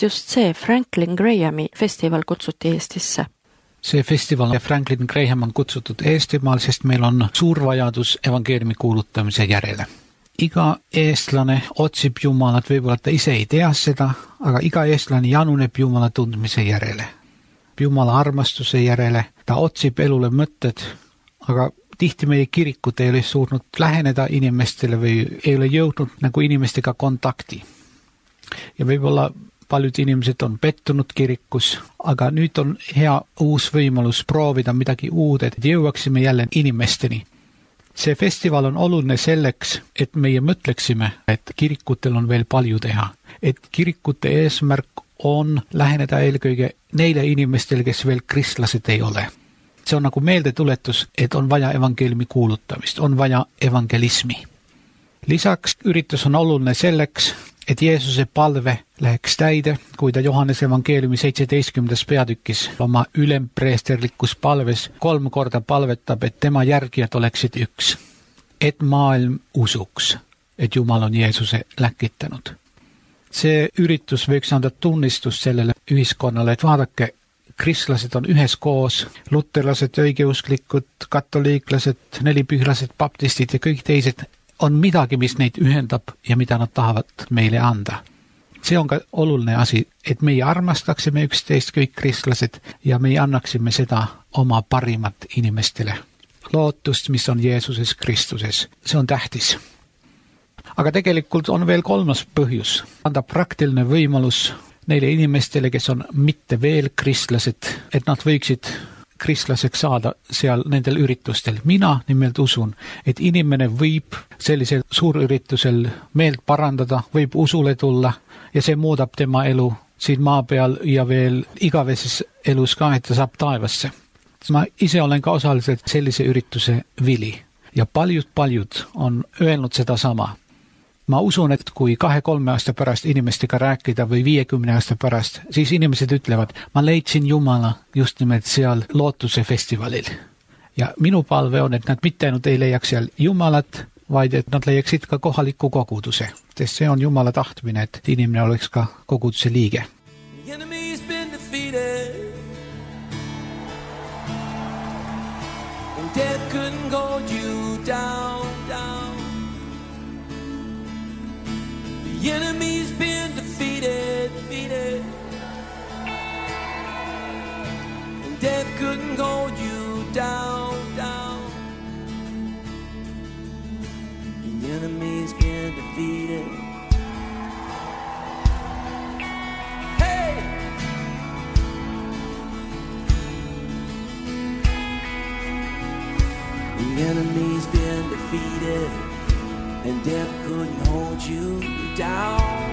miks just see Franklin Grahami festival kutsuti Eestisse? See festival ja Franklin Graham on kutsutud Eestimaal, sest meil on suur vajadus evangeeliumi kuulutamise järele. Iga eestlane otsib Jumalat, võib-olla ta ise ei tea seda, aga iga eestlane januneb Jumala tundmise järele. Jumala armastuse järele, ta otsib elule mõtted, aga tihti meie kirikud ei ole suutnud läheneda inimestele või ei ole jõudnud nagu inimestega kontakti. Ja võib-olla paljud inimesed on pettunud kirikus, aga nüüd on hea uus võimalus proovida midagi uud, et jõuaksime jälle inimesteni. See festival on oluline selleks, et meie mõtleksime, et kirikutel on veel palju teha. Et kirikute eesmärk on läheneda eelkõige neile inimestele, kes veel kristlased ei ole. See on nagu meeldetuletus, et on vaja evangeeliumi kuulutamist, on vaja evangelismi. Lisaks üritus on oluline selleks, et Jeesuse palve läheks täide, kui ta Johannese evangeeliumi 17. peatükis oma ülempreesterlikus palves 3 korda palvetab, et tema järgijad oleksid üks, et maailm usuks, et Jumal on Jeesuse läkitanud. See üritus võiks anda tunnistust sellele ühiskonnale, et vaadake, kristlased on üheskoos, luterlased, õigeusklikud, katoliiklased, nelipühlased, baptistid ja kõik teised on midagi, mis neid ühendab ja mida nad tahavad meile anda. See on ka oluline asi, et meie armastaksime üksteist kõik kristlased ja meie annaksime seda oma parimat inimestele. Lootust, mis on Jeesuses Kristuses. See on tähtis. Aga tegelikult on veel 3. põhjus. Anda praktiline võimalus neile inimestele, kes on mitte veel kristlased, et nad võiksid kristlaseks saada seal nendel üritustel. Mina nimelt usun, et inimene võib sellisel suurüritusel meelt parandada, võib usule tulla ja see muudab tema elu siin maa peal ja veel igaveses elus ka, et ta saab taevasse. Ma ise olen ka osaliselt sellise ürituse vili ja paljud on öelnud seda sama. Ma usun, et kui 2-3 aasta pärast inimestega rääkida või 50 aasta pärast, siis inimesed ütlevad, ma leidsin Jumala just nimelt seal Lootuse festivalil. Ja minu palve on, et nad mitte ainult ei leiaks seal Jumalat, vaid et nad leiaksid ka kohaliku koguduse, sest see on Jumala tahtmine, et inimene oleks ka koguduse liige. The enemy's been defeated, defeated. And death couldn't hold you down, down. The enemy's been defeated. Hey! The enemy's been defeated. And death couldn't hold you down.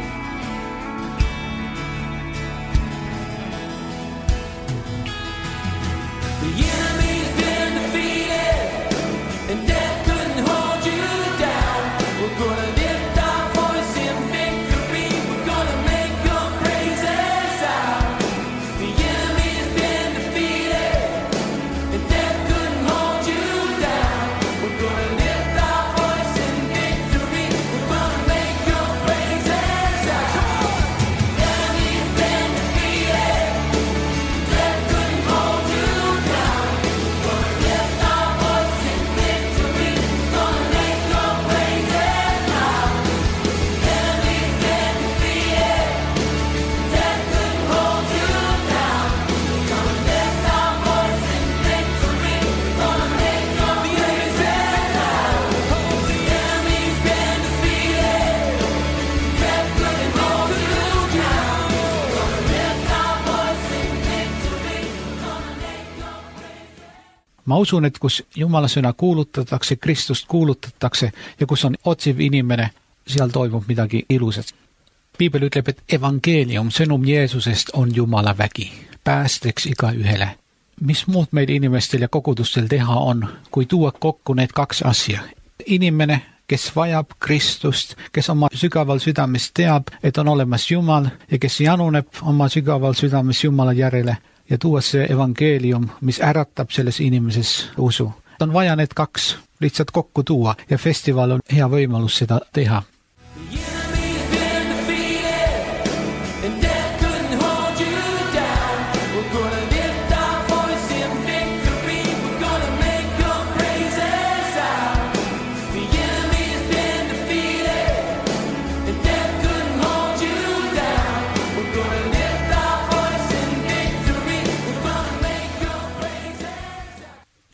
The enemy's been defeated, and death couldn't hold you down. We're gonna lift our voice in victory. We're gonna make your praises out. The enemy's been defeated, and death couldn't hold you down. We're gonna lift our voice in victory. We're gonna make your praises out. Come on! The enemy's been defeated, death couldn't hold you down. We're gonna lift our voice in victory. We're gonna make your praises out. The enemy's been defeated, death couldn't hold you down. We're gonna lift our voice in victory. We're gonna make your praises out. The enemy's been defeated, death couldn't hold you down. We're gonna lift our voice in victory. We're gonna make your praises. Ma usun, et kus Jumala sõna kuulutatakse, Kristust kuulutatakse ja kus on otsiv inimene, seal toimub midagi ilusat. Piibel ütleb, et evangeelium, sõnum Jeesusest on Jumala vägi, päästeks igaühele. Mis muud meil inimestel ja kogudustel teha on, kui tuua kokku need 2 asja? Inimene, kes vajab Kristust, kes oma sügaval südames teab, et on olemas Jumal ja kes januneb oma sügaval südames Jumala järele ja tuua see evangeelium, mis äratab selles inimeses usu. On vaja need 2 lihtsalt kokku tuua ja festival on hea võimalus seda teha. The enemy's been defeated, and death couldn't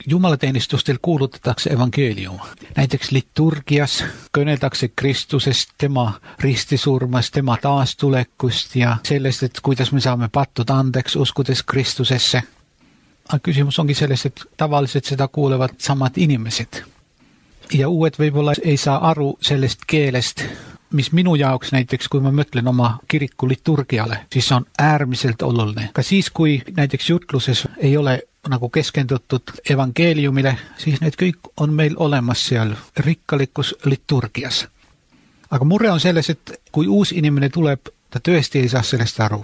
jumalateenistustel kuulutatakse evankeelium. Näiteks liturgias kõneldakse Kristusest, tema ristisurmast, tema taastulekust ja sellest, et kuidas me saame pattuda andeks uskudes Kristusesse. Aga küsimus ongi selles, et tavaliselt seda kuulevad samad inimesed. Ja uued võib-olla ei saa aru sellest keelest, mis minu jaoks näiteks, kui ma mõtlen oma kiriku liturgiale, siis on äärmiselt oluline. Ka siis, kui näiteks jutluses ei ole nagu keskendutud evangeeliumile, siis need kõik on meil olemas seal rikkalikus liturgias. Aga mure on selles, et kui uus inimene tuleb, ta tõesti ei saa sellest aru.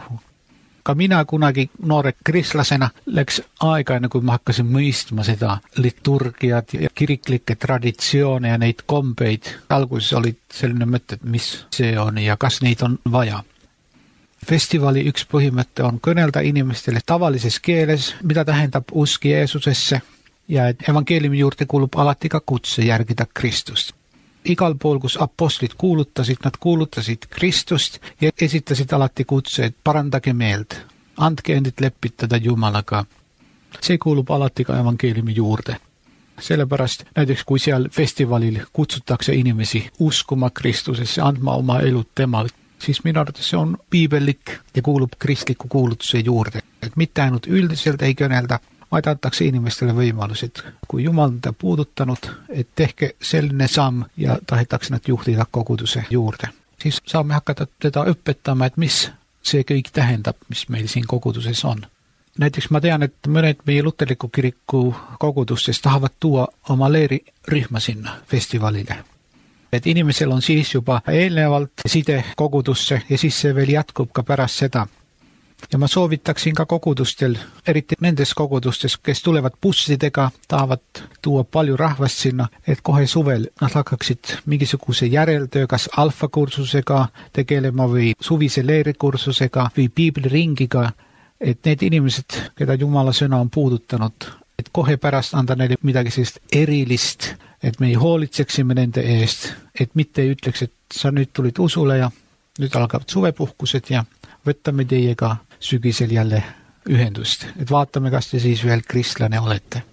Ka mina kunagi noore kristlasena läks aega, kui ma hakkasin mõistma seda liturgiat ja kiriklikke traditsioone ja neid kombeid. Alguses olid selline mõte, et mis see on ja kas neid on vaja. Festivali üks põhimõte on kõnelda inimestele tavalises keeles, mida tähendab usk Jeesusesse ja et evangeeliumi juurde kuulub alati ka kutse järgida Kristust. Igal pool, kus apostlid kuulutasid, nad kuulutasid Kristust ja esitasid alati kutse, et parandage meeld, andke endid lepitada Jumalaga. See kuulub alati ka evangeeliumi juurde. Sellepärast näiteks kui seal festivalil kutsutakse inimesi uskuma Kristusesse, andma oma elud temalt, siis minu arvates see on piibellik ja kuulub kristliku kuulutuse juurde. Et mitte ainult üldiselt ei kõnelda, vaid antakse inimestele võimalused, kui Jumal on ta puudutanud, et tehke selline samm ja tahetakse nad juhtida koguduse juurde. Siis saame hakata teda õpetama, et mis see kõik tähendab, mis meil siin koguduses on. Näiteks ma tean, et mõned meie luterliku kiriku kogudustes tahavad tuua oma leerirühma sinna festivalile. Et inimesel on siis juba eelnevalt side kogudusse ja siis see veel jätkub ka pärast seda. Ja ma soovitaksin ka kogudustel, eriti nendes kogudustes, kes tulevad bussidega, tahavad tuua palju rahvast sinna, et kohe suvel nad hakkaksid mingisuguse järeltöö, kas alfakursusega tegelema või suvise leerikursusega või piibliringiga, et need inimesed, keda Jumala sõna on puudutanud, et kohe pärast anda neile midagi sellist erilist, et me ei hoolitseksime nende eest, et mitte ei ütleks, et sa nüüd tulid usule ja nüüd algavad suvepuhkused ja võtame teiega sügisel jälle ühendust, et vaatame, kas te siis veel kristlane olete.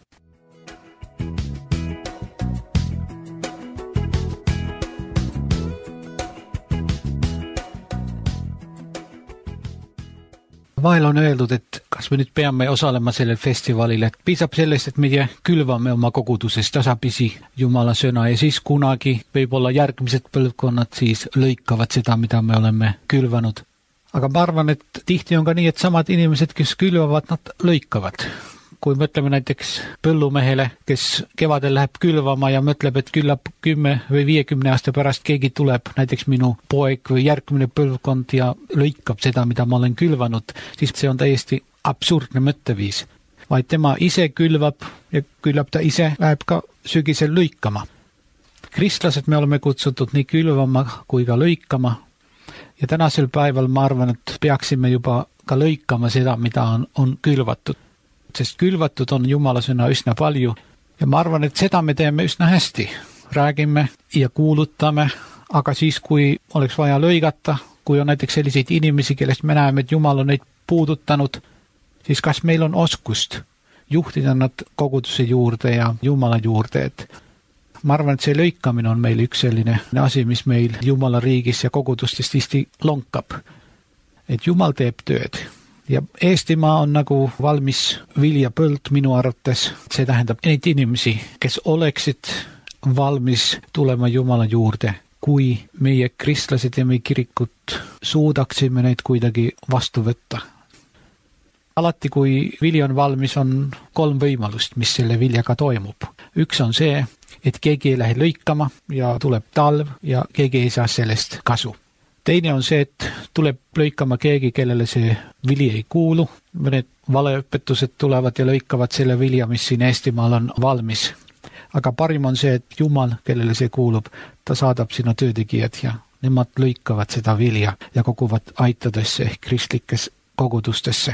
Vahel on öeldud, et kas me nüüd peame osalema sellel festivalil, et piisab sellest, et meie külvame oma koguduses tasapisi Jumala sõna ja siis kunagi võib-olla järgmised põlvkonnad siis lõikavad seda, mida me oleme külvanud. Aga ma arvan, et tihti on ka nii, et samad inimesed, kes külvavad, nad lõikavad. Kui mõtleme näiteks põllumehele, kes kevadel läheb külvama ja mõtleb, et küllap 10 või 50 aasta pärast keegi tuleb, näiteks minu poeg või järgmine põlvkond ja lõikab seda, mida ma olen külvanud, siis see on täiesti absurdne mõtteviis. Vaid tema ise külvab ja küllap ta ise läheb ka sügisel lõikama. Kristlased me oleme kutsutud nii külvama kui ka lõikama. Ja tänasel päeval ma arvan, et peaksime juba ka lõikama seda, mida on külvatud. Sest külvatud on Jumala sõna üsna palju ja ma arvan, et seda me teeme üsna hästi. Räägime ja kuulutame, aga siis, kui oleks vaja lõigata, kui on näiteks selliseid inimesi, kellest me näeme, et Jumal on neid puudutanud, siis kas meil on oskust juhtida nad koguduse juurde ja Jumala juurde, et ma arvan, et see lõikamine on meil üks selline asi, mis meil Jumala riigis ja kogudustes tihti lonkab. Et Jumal teeb tööd. Ja Eestimaa on nagu valmis viljapõld minu arvates. See tähendab neid inimesi, kes oleksid valmis tulema Jumala juurde, kui meie kristlased ja meie kirikut suudaksime neid kuidagi vastu võtta. Alati, kui vilja on valmis, on 3 võimalust, mis selle viljaga toimub. Üks on see, et keegi ei lähe lõikama ja tuleb talv ja keegi ei saa sellest kasu. Teine on see, et tuleb lõikama keegi, kellele see vili ei kuulu. Mõned valeõpetused tulevad ja lõikavad selle vilja, mis siin Eestimaal on valmis. Aga parim on see, et Jumal, kellele see kuulub, ta saadab sinna töötegijad ja nemad lõikavad seda vilja ja koguvad aitadesse ehk kristlikes kogudustesse.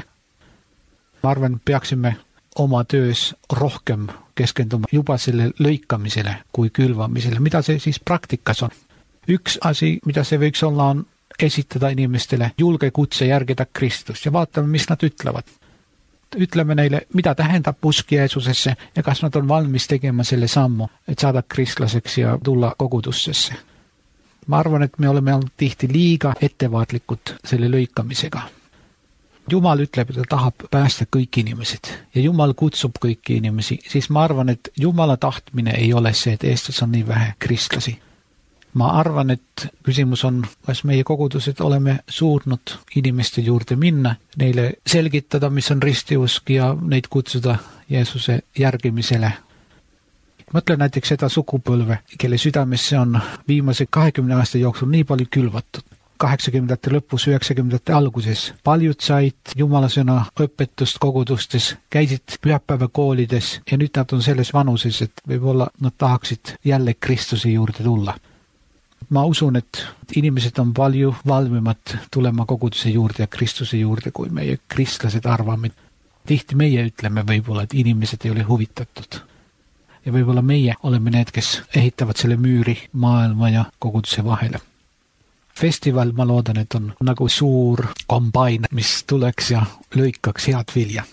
Ma arvan, peaksime oma töös rohkem keskenduma juba selle lõikamisele kui külvamisele. Mida see siis praktikas on? Üks asi, mida see võiks olla, on esitada inimestele julge kutse järgida Kristust ja vaatame, mis nad ütlevad. Ütleme neile, mida tähendab usk Jeesusesse ja kas nad on valmis tegema selle sammu, et saada kristlaseks ja tulla kogudustesse. Ma arvan, et me oleme olnud tihti liiga ettevaatlikud selle lõikamisega. Jumal ütleb, et ta tahab päästa kõik inimesed ja Jumal kutsub kõiki inimesi, siis ma arvan, et Jumala tahtmine ei ole see, et Eestis on nii vähe kristlasi. Ma arvan, et küsimus on, kas meie kogudused oleme suutnud inimeste juurde minna, neile selgitada, mis on ristiusk ja neid kutsuda Jeesuse järgimisele. Mõtle näiteks seda sukupõlve, kelle südamesse on viimase 20 aasta jooksul nii palju külvatud. 80. lõpus, 90. alguses. Paljud said Jumala sõna õpetust kogudustes, käisid pühapäevakoolides ja nüüd nad on selles vanuses, et võib-olla nad tahaksid jälle Kristuse juurde tulla. Ma usun, et inimesed on palju valmimad tulema koguduse juurde ja Kristuse juurde, kui meie kristlased arvame. Tihti meie ütleme võib-olla, et inimesed ei ole huvitatud. Ja võib-olla meie oleme need, kes ehitavad selle müüri maailma ja koguduse vahele. Festival, ma loodan, et on nagu suur kombain, mis tuleks ja lõikaks head vilja.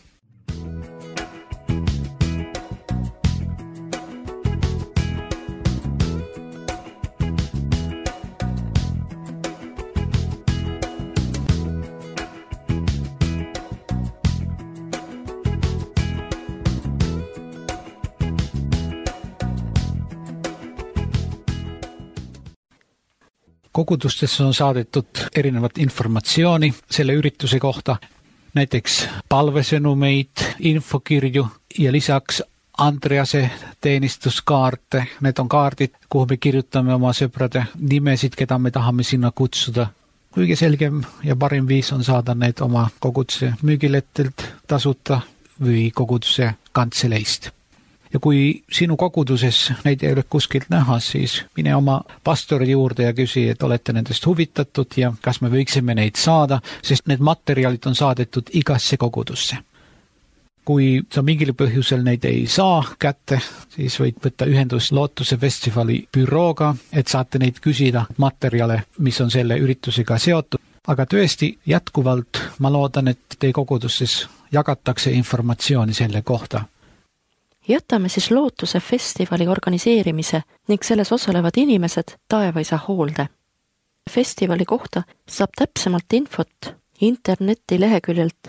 Kogudustesse on saadetud erinevat informatsiooni selle ürituse kohta, näiteks palvesõnumeid, infokirju ja lisaks Andrease teenistuskaarte. Need on kaardid, kuhu me kirjutame oma sõprade nimesid, keda me tahame sinna kutsuda. Kõige selgem ja parim viis on saada need oma koguduse müügilettelt tasuta või koguduse kantseleist. Ja kui sinu koguduses neid ei ole kuskilt näha, siis mine oma pastori juurde ja küsi, et olete nendest huvitatud ja kas me võiksime neid saada, sest need materjalid on saadetud igasse kogudusse. Kui sa mingil põhjusel neid ei saa kätte, siis võid võtta ühendust Lootuse festivali bürooga, et saate neid küsida materjale, mis on selle üritusega seotud. Aga tõesti, jätkuvalt ma loodan, et teie kogudustes jagatakse informatsiooni selle kohta. Jätame siis Lootuse festivali organiseerimise ning selles osalevad inimesed taevaisa hoolde. Festivali kohta saab täpsemalt infot internetileheküljelt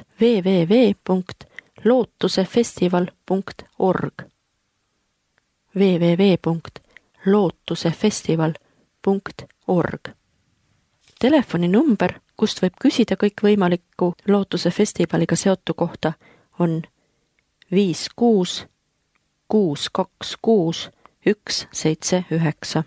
www.lootusefestival.org www.lootusefestival.org Telefoninumber, kust võib küsida kõik võimalikku Lootuse festivaliga seotu kohta, on 56 626 179.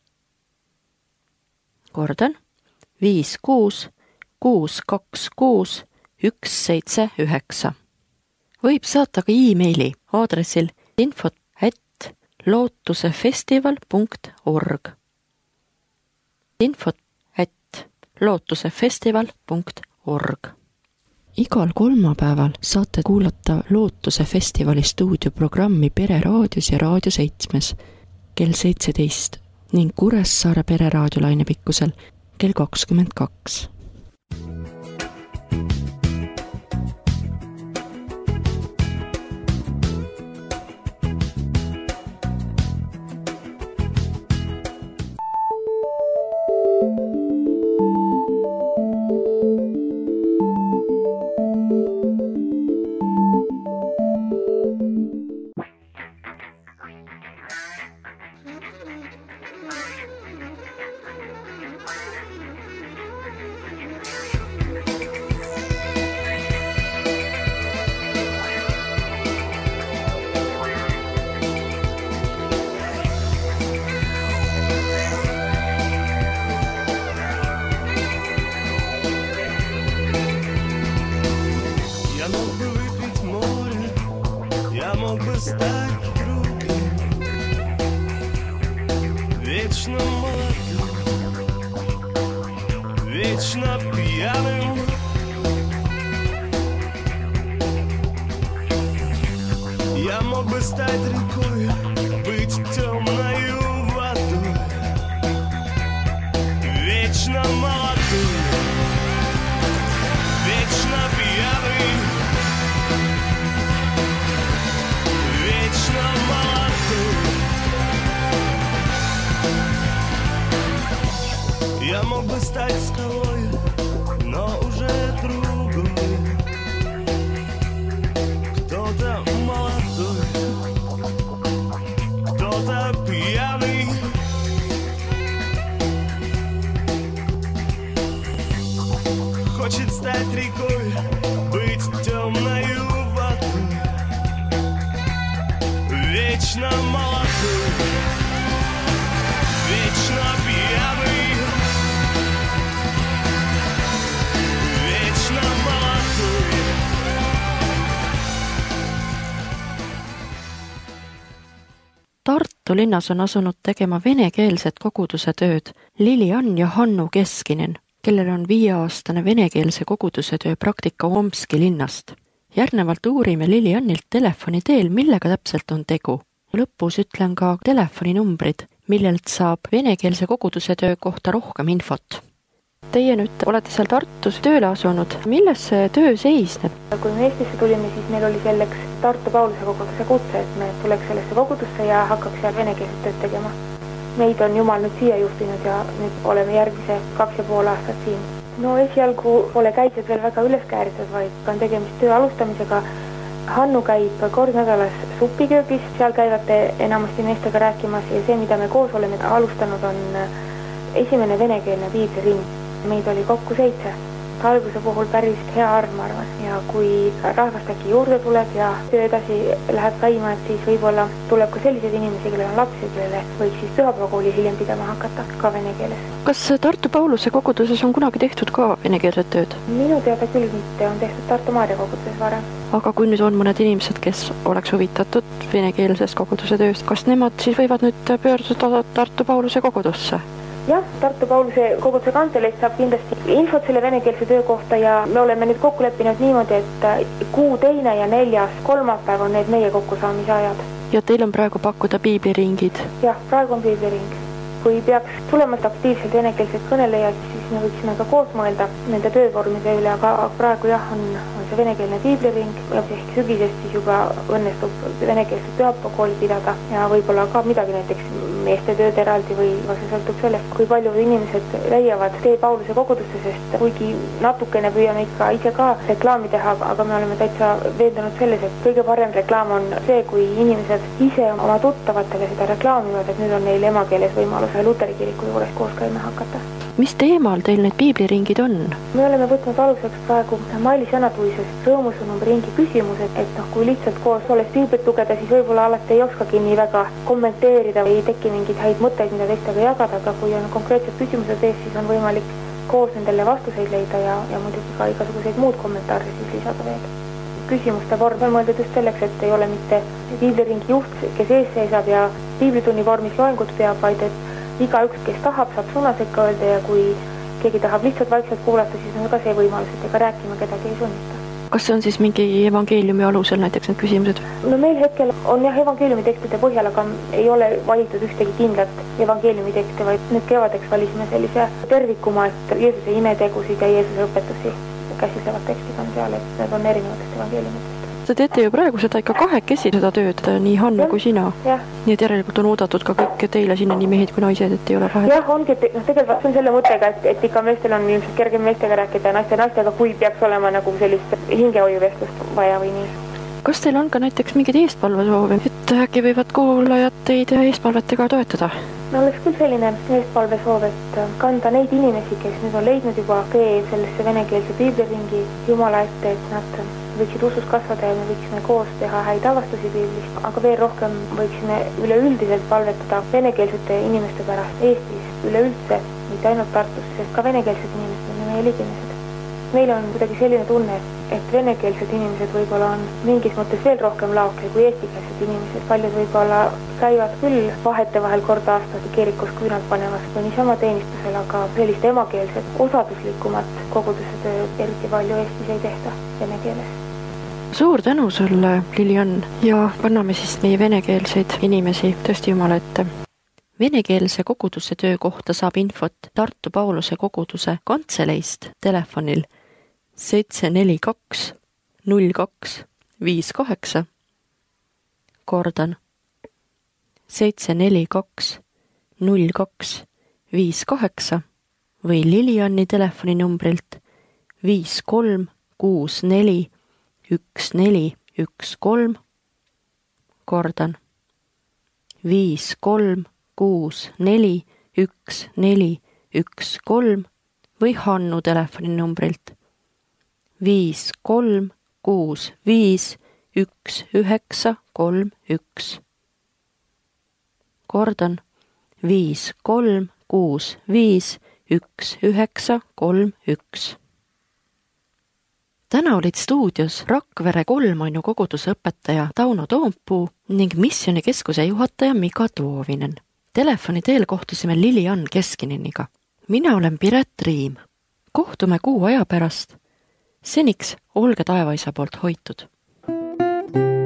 Kordan, 56 626 179. Võib saata ka e-maili aadressil infot@lootusefestival.org infot@lootusefestival.org Igal kolmapäeval saate kuulata Lootuse festivali stuudioprogrammi Pereraadios ja Raadio 7 kell 17 ning Kuressaare Pereraadio lainepikkusel kell 22. Вечно пьяный Вечно молодой, вечно пьяный, вечно молодой. Tartu linnas on asunud tegema venekeelset koguduse tööd Lilian ja Hannu Keskinen, kellel on 5-aastane venekeelse koguduse töö praktika Omski linnast. Järgnevalt uurime Lilianilt telefoni teel, millega täpselt on tegu. Lõpus ütlen ka telefoninumbrid, millelt saab venekeelse koguduse töö kohta rohkem infot. Teie nüüd olete seal Tartus tööle asunud. Milles see töö seisneb? Kui me Eestisse tulime, siis meil oli selleks Tartu Pauluse koguduse kutse, et me tuleks sellesse kogudusse ja hakkaks seal venekeelset tööd tegema. Meid on Jumal nüüd siia juhtinud ja nüüd oleme järgmise 2,5 aastat siin. No esialgu pole käised veel väga üles kääritud, vaid on tegemist töö alustamisega. Hannu käib kord nädalas supiköögis, seal käivate enamasti meestega rääkimas ja see, mida me koos oleme alustanud, on esimene venekeelne piibliring. Meid oli kokku 7. Alguse puhul päris hea arv, ma arvan. Ja kui rahvast äkki juurde tuleb ja töö edasi läheb käima, et siis võib-olla tuleb ka sellised inimesi, kellel on lapsi, kellele võiks siis pühapäevakooli hiljem pidama hakata ka vene keeles. Kas Tartu Pauluse koguduses on kunagi tehtud ka venekeelset tööd? Minu teada küll mitte, on tehtud Tartu Maarja koguduses varem. Aga kui nüüd on mõned inimesed, kes oleks huvitatud venekeelses koguduse tööst, kas nemad siis võivad nüüd pöörduda Tartu Pauluse kogudusse? Jah, Tartu Pauluse koguduse kantseleist saab kindlasti infot selle venekeelse töö kohta ja me oleme nüüd kokku leppinud niimoodi, et kuu 2. ja 4. kolmapäev on need meie kokkusaamise ajad. Ja teil on praegu pakkuda piibliringid? Jah, praegu on piibliring. Kui peaks tulemast aktiivselt venekeelset kõnelejad, siis me võiksime ka koos mõelda nende töövormide üle, aga praegu jah, on see venekeelne piibliring ja ehk sügisest siis juba õnnestub venekeelset pühapäevakooli pidada ja võib-olla ka midagi näiteks meeste tööd eraldi või see sõltub sellest, kui palju inimesed leiavad tee Pauluse kogudusse, sest kuigi natukene püüame ikka ise ka reklaami teha, aga me oleme täitsa veendunud selles, et kõige parem reklaam on see, kui inimesed ise oma tuttavatele seda reklaamivad, et nüüd on neil emakeeles võimalus Luteri kiriku juures koos käima hakata. Mis teemal teil need piibliringid on? Me oleme võtnud aluseks praegu Mailis Jänatuises rõõmusõnumringi küsimused, et kui lihtsalt koos olles piiblit lugeda, siis võib-olla alati ei oskagi nii väga kommenteerida või ei teki mingeid häid mõtteid, mida teistega jagada, aga kui on konkreetsed küsimused ees, siis on võimalik koos nendele vastuseid leida ja muidugi ka igasuguseid muud kommentaare siis lisada veel. Küsimuste vorm on mõeldud just selleks, et ei ole mitte piibliringi juht, kes ees seisab ja piiblitunni vormis loengut peab, vaid et igaüks, kes tahab, saab sõna sekka öelda ja kui keegi tahab lihtsalt vaikselt kuulata, siis on ka see võimalus, et ega rääkima kedagi ei sunnita. Kas see on siis mingi evangeeliumi alusel näiteks need küsimused? No meil hetkel on jah evangeeliumi tekstide põhjal, aga ei ole valitud ühtegi kindlat evangeeliumi tekste, vaid nüüd kevadeks valisime sellise tervikuma, et Jeesuse imetegusid ja Jeesuse õpetusi käsitlevad tekstid on seal, et need on erinevatest evangeeliumitest. Te teete ju praegu seda ikka kahekesi seda tööd, nii Hannu kui sina. Nii et järelikult on oodatud ka kõik teile sinna nii mehed kui naised, et ei ole vahet. Jah, ongi, tegelikult on selle mõttega, et ikka meestel on ilmselt kergem meestega rääkida ja naistega, kui peaks olema nagu sellist hingehoiuvestlust vaja või nii. Kas teil on ka näiteks mingid eestpalvesoovi, et äkki võivad kuulajad teid eestpalvetega toetada? No oleks küll selline eestpalvesoov, et kanda neid inimesi, kes nüüd on leidnud juba tee sellesse venekeelse piibliringi Jumala ette, et nad võiksid usus kasvada ja me võiksime koos teha häid avastusi piiblist, aga veel rohkem võiksime üleüldiselt palvetada venekeelsete inimeste pärast Eestis, üleüldse, mitte ainult Tartus, sest ka venekeelsed inimesed on meie liginesed. Meil on kuidagi selline tunne, et venekeelsed inimesed võib-olla on mingis mõttes veel rohkem laokli kui eestikeelsed inimesed. Paljud võib-olla käivad küll vahete vahel kord aastas kirikus küünalt panemas või niisama teenistusel, aga sellist emakeelset osaduslikumat koguduse töö eriti palju Eestis ei tehta vene keeles. Suur tänu sulle, Lilian, ja kanname siis meie venekeelseid inimesi tõesti Jumala ette. Venekeelse koguduse töö kohta saab infot Tartu Pauluse koguduse kantseleist telefonil 742 02 58. Kordan. 742 02 58 või Liliani telefoninumbrilt 5364 1413. Kordan. 5364 1413 või Hannu telefoninumbrilt 5365 1931. kordan 5 3 6 5 1 9 3 1. Täna olid stuudios Rakvere Kolmainu koguduse õpetaja Tauno Toompuu ning missioonikeskuse juhataja Mika Toovinen. Telefoni teel kohtusime Lilian Keskininiga. Mina olen Piret Riim. Kohtume kuu aja pärast. Seniks olge taevaisa poolt hoitud.